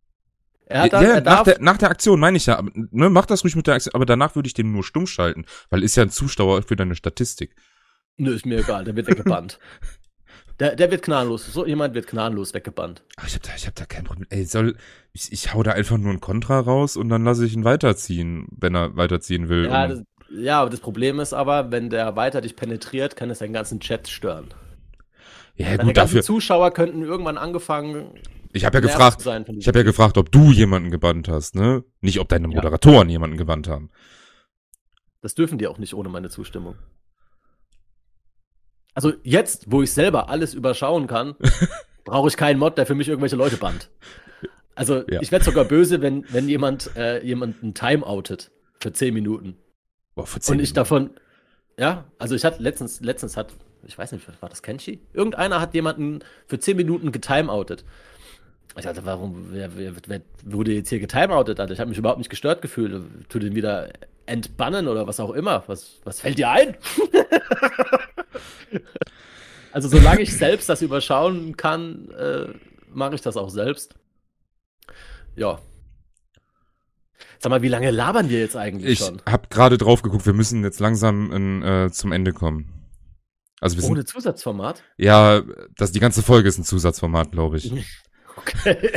Speaker 2: Nach der Aktion meine ich ja, ne, mach das ruhig mit der Aktion, aber danach würde ich den nur stumm schalten, weil ist ja ein Zuschauer für deine Statistik.
Speaker 4: Nö, ist mir egal, der wird weggebannt. Der wird gnadenlos, so jemand wird gnadenlos weggebannt.
Speaker 2: Ach, ich hab da kein Problem. Ey, ich hau da einfach nur ein Kontra raus und dann lasse ich ihn weiterziehen, wenn er weiterziehen will.
Speaker 4: Aber das Problem ist aber, wenn der weiter dich penetriert, kann es deinen ganzen Chat stören.
Speaker 2: Ja,
Speaker 4: gut, dafür. Die Zuschauer könnten irgendwann angefangen.
Speaker 2: Ich habe ja gefragt, ob du jemanden gebannt hast, ne? Nicht, ob deine Moderatoren jemanden gebannt haben.
Speaker 4: Das dürfen die auch nicht ohne meine Zustimmung. Also jetzt, wo ich selber alles überschauen kann, brauche ich keinen Mod, der für mich irgendwelche Leute bannt. Also ich werde sogar böse, wenn jemand jemanden timeoutet für 10 Minuten.
Speaker 2: Boah, für 10
Speaker 4: und ich
Speaker 2: Minuten. davon,
Speaker 4: also ich hatte letztens hat, ich weiß nicht, war das Kenshi? Irgendeiner hat jemanden für 10 Minuten getimeoutet. Ich dachte, wer wurde jetzt hier getimeoutet? Ich habe mich überhaupt nicht gestört gefühlt. Tu den wieder entbannen oder was auch immer. Was fällt dir ein? Also solange ich selbst das überschauen kann, mache ich das auch selbst. Ja. Sag mal, wie lange labern wir jetzt eigentlich schon?
Speaker 2: Ich habe gerade drauf geguckt, wir müssen jetzt langsam zum Ende kommen. Also
Speaker 4: ohne Zusatzformat?
Speaker 2: Ja, die ganze Folge ist ein Zusatzformat, glaube ich.
Speaker 4: Okay.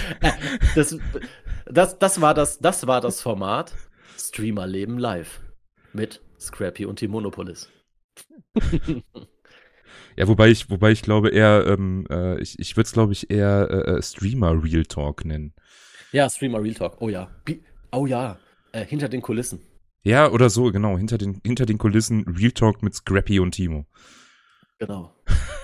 Speaker 4: Das war das Format Streamerleben live mit Scrappy und Timonopolis.
Speaker 2: Ja, wobei ich glaube eher, ich würde es glaube ich eher Streamer Real Talk nennen.
Speaker 4: Ja, Streamer Real Talk. Oh ja. Hinter den Kulissen.
Speaker 2: Ja, oder so, genau. Hinter den Kulissen Real Talk mit Scrappy und Timo.
Speaker 4: Genau.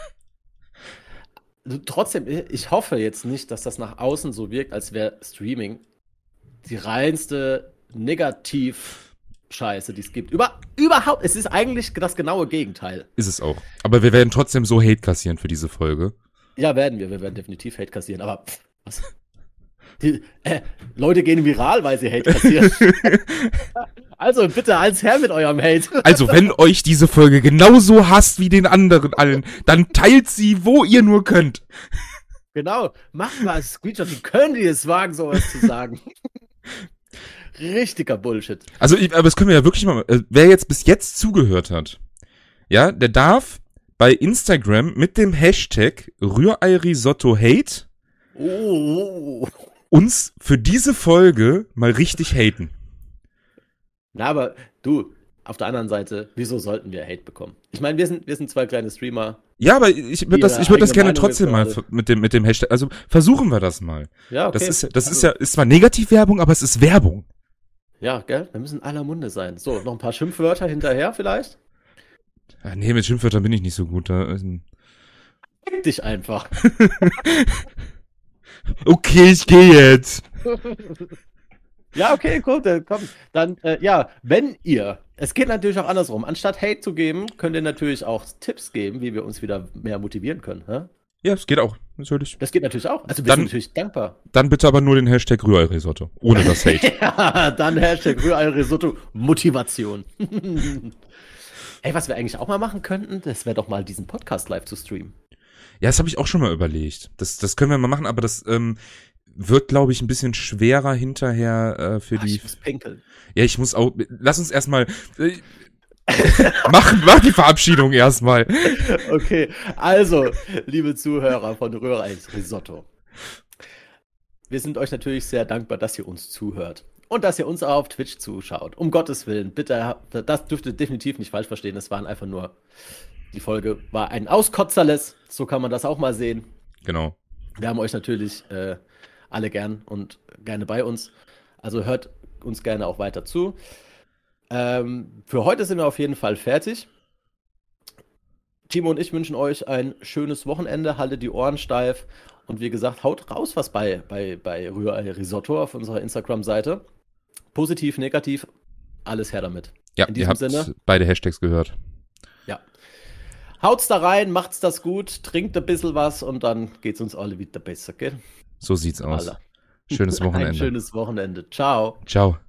Speaker 4: Trotzdem, ich hoffe jetzt nicht, dass das nach außen so wirkt, als wäre Streaming die reinste Negativ-Scheiße, die es gibt. Überhaupt, es ist eigentlich das genaue Gegenteil.
Speaker 2: Ist es auch. Aber wir werden trotzdem so Hate kassieren für diese Folge.
Speaker 4: Ja, werden wir. Wir werden definitiv Hate kassieren. Aber was? Leute gehen viral, weil sie Hate kassieren. Also bitte als Herr mit eurem Hate.
Speaker 2: Also wenn euch diese Folge genauso hasst wie den anderen allen, dann teilt sie, wo ihr nur könnt.
Speaker 4: Genau, macht mal ein Screenshot. Wie können die es wagen, sowas zu sagen? Richtiger Bullshit.
Speaker 2: Also, aber das können wir ja wirklich mal. Wer jetzt bis jetzt zugehört hat, ja, der darf bei Instagram mit dem Hashtag Rührei-Risotto-Hate uns für diese Folge mal richtig haten.
Speaker 4: Na, aber du, auf der anderen Seite, wieso sollten wir Hate bekommen? Ich meine, wir sind 2 kleine Streamer.
Speaker 2: Ja, aber ich würde das gerne trotzdem mal mit dem Hashtag, also versuchen wir das mal.
Speaker 4: Ja, okay.
Speaker 2: Das ist zwar Negativwerbung, aber es ist Werbung.
Speaker 4: Ja, gell? Wir müssen in aller Munde sein. So, noch ein paar Schimpfwörter hinterher vielleicht?
Speaker 2: Ja, nee, mit Schimpfwörtern bin ich nicht so gut.
Speaker 4: Fick dich einfach.
Speaker 2: Okay, ich gehe jetzt.
Speaker 4: Ja, okay, cool, komm. Dann, wenn ihr, es geht natürlich auch andersrum, anstatt Hate zu geben, könnt ihr natürlich auch Tipps geben, wie wir uns wieder mehr motivieren können. Hä?
Speaker 2: Ja, es geht auch, natürlich.
Speaker 4: Das geht natürlich auch. Also wir sind natürlich dankbar.
Speaker 2: Dann bitte aber nur den Hashtag Rührei-Risotto, ohne das Hate.
Speaker 4: Ja, dann Hashtag Rührei-Risotto Motivation. Ey, was wir eigentlich auch mal machen könnten, das wäre doch mal diesen Podcast live zu streamen.
Speaker 2: Ja, das habe ich auch schon mal überlegt. Das können wir mal machen, aber das wird, glaube ich, ein bisschen schwerer hinterher für die.
Speaker 4: Ich muss pinkeln.
Speaker 2: Ja, ich muss auch. Lass uns erstmal. Mach die Verabschiedung erstmal.
Speaker 4: Okay, also, liebe Zuhörer von Rührei Risotto. Wir sind euch natürlich sehr dankbar, dass ihr uns zuhört. Und dass ihr uns auch auf Twitch zuschaut. Um Gottes Willen, bitte, das dürft ihr definitiv nicht falsch verstehen. Es waren einfach nur. Die Folge war ein Auskotzerles. So kann man das auch mal sehen.
Speaker 2: Genau.
Speaker 4: Wir haben euch natürlich alle gern und gerne bei uns. Also hört uns gerne auch weiter zu. Für heute sind wir auf jeden Fall fertig. Timo und ich wünschen euch ein schönes Wochenende. Haltet die Ohren steif. Und wie gesagt, haut raus was bei Rührei Risotto auf unserer Instagram-Seite. Positiv, negativ, alles her damit.
Speaker 2: Ja,
Speaker 4: In
Speaker 2: ihr
Speaker 4: diesem
Speaker 2: habt
Speaker 4: Sinne,
Speaker 2: beide Hashtags gehört.
Speaker 4: ja. Haut's da rein, macht's das gut, trinkt ein bisschen was und dann geht's uns alle wieder besser, gell?
Speaker 2: So sieht's aus.
Speaker 4: Alle.
Speaker 2: Schönes Wochenende.
Speaker 4: Ein schönes Wochenende. Ciao.
Speaker 2: Ciao.